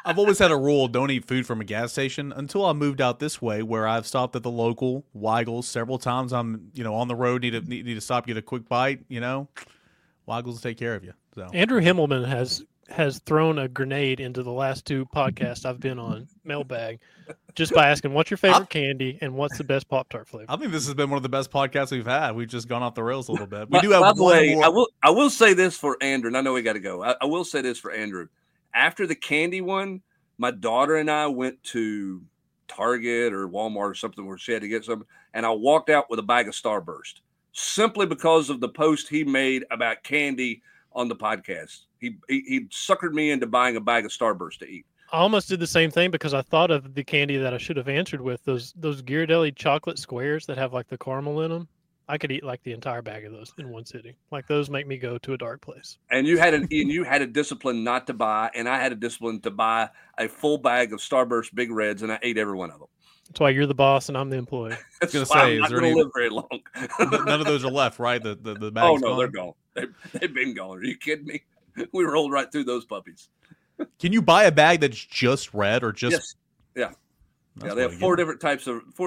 I've always had a rule: don't eat food from a gas station until I moved out this way, where I've stopped at the local Weigel's several times. I'm, on the road, need to stop, get a quick bite. Weigel's will take care of you. So Andrew Himmelman has thrown a grenade into the last 2 podcasts I've been on, Mailbag, just by asking what's your favorite candy and what's the best Pop-Tart flavor. I think this has been one of the best podcasts we've had. We've just gone off the rails a little bit. We do have by the one way, more. I will say this for Andrew, and I know we got to go. I will say this for Andrew. After the candy one, my daughter and I went to Target or Walmart or something where she had to get something, and I walked out with a bag of Starburst simply because of the post he made about candy on the podcast. He suckered me into buying a bag of Starburst to eat. I almost did the same thing because I thought of the candy that I should have answered with, those Ghirardelli chocolate squares that have like the caramel in them. I could eat like the entire bag of those in one sitting. Like those make me go to a dark place. And you had a discipline not to buy, and I had a discipline to buy a full bag of Starburst Big Reds, and I ate every one of them. That's why you're the boss and I'm the employee. That's gonna why say, I'm not is there going to any- live very long. None of those are left, right? The bags. Oh no, gone? they're gone. They've been gone. Are you kidding me? We rolled right through those puppies. Can you buy a bag that's just red or just? Yes. Yeah. That's Yeah, they have really four good. different types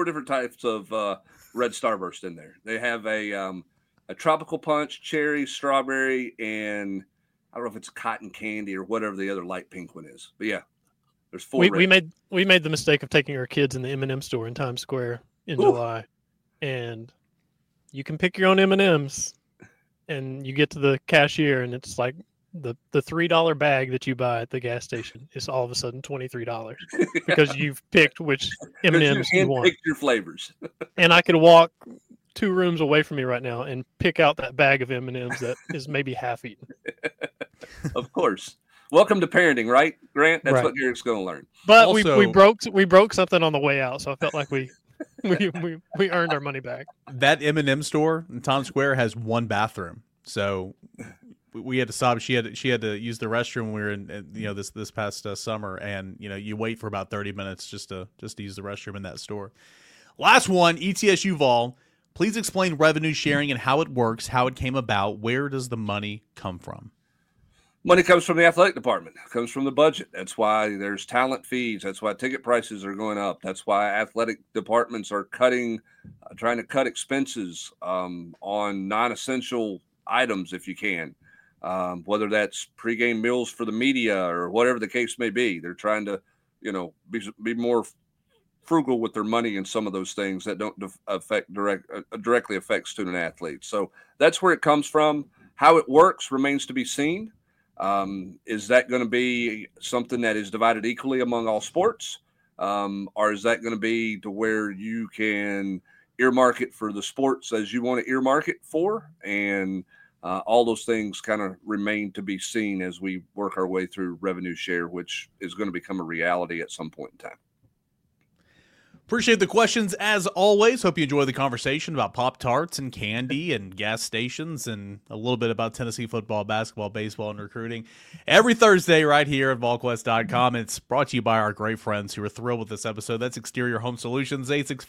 of red Starburst in there. They have a tropical punch, cherry, strawberry, and I don't know if it's cotton candy or whatever the other light pink one is. But yeah, there's 4. We made the mistake of taking our kids in the M&M store in Times Square in July, and you can pick your own M&Ms, and you get to the cashier, and it's like the $3 bag that you buy at the gas station is all of a sudden $23 because you've picked which M&Ms you want. Pick your flavors. And I could walk 2 rooms away from me right now and pick out that bag of M&Ms that is maybe half eaten. Of course. Welcome to parenting, right, Grant? That's Right. what Garrett's going to learn. But Also- we broke something on the way out, so I felt like we earned our money back. That M&M store in Times Square has one bathroom, so we had to stop. She had to use the restroom when we were in this past summer, and you wait for about 30 minutes just to use the restroom in that store. Last one, ETSU Vol. Please explain revenue sharing and how it works, how it came about. Where does the money come from? Money comes from the athletic department. It comes from the budget. That's why there's talent fees. That's why ticket prices are going up. That's why athletic departments are trying to cut expenses on non-essential items if you can, whether that's pregame meals for the media or whatever the case may be. They're trying to, be more frugal with their money in some of those things that don't directly affect student athletes. So that's where it comes from. How it works remains to be seen. Is that going to be something that is divided equally among all sports? Or is that going to be to where you can earmark it for the sports as you want to earmark it for? And all those things kind of remain to be seen as we work our way through revenue share, which is going to become a reality at some point in time. Appreciate the questions as always. Hope you enjoy the conversation about Pop-Tarts and candy and gas stations and a little bit about Tennessee football, basketball, baseball, and recruiting every Thursday right here at VolQuest.com. It's brought to you by our great friends who are thrilled with this episode. That's Exterior Home Solutions,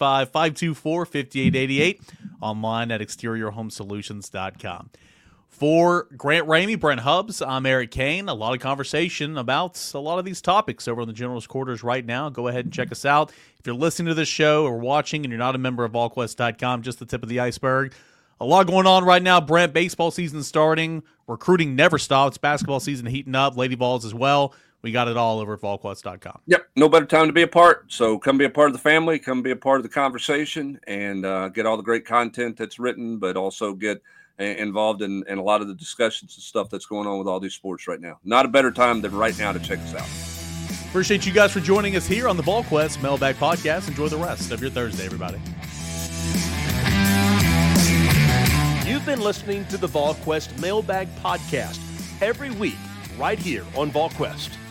865-524-5888, online at exteriorhomesolutions.com. For Grant Ramey, Brent Hubbs, I'm Eric Kane. A lot of conversation about a lot of these topics over in the General's Quarters right now. Go ahead and check us out. If you're listening to this show or watching and you're not a member of VolQuest.com, just the tip of the iceberg. A lot going on right now, Brent. Baseball season starting. Recruiting never stops. Basketball season heating up. Lady Balls as well. We got it all over at VolQuest.com. Yep. No better time to be a part. So come be a part of the family. Come be a part of the conversation and get all the great content that's written, but also get involved in a lot of the discussions and stuff that's going on with all these sports right now. Not a better time than right now to check us out. Appreciate you guys for joining us here on the VolQuest Mailbag Podcast. Enjoy the rest of your Thursday, everybody. You've been listening to the VolQuest Mailbag Podcast every week right here on VolQuest.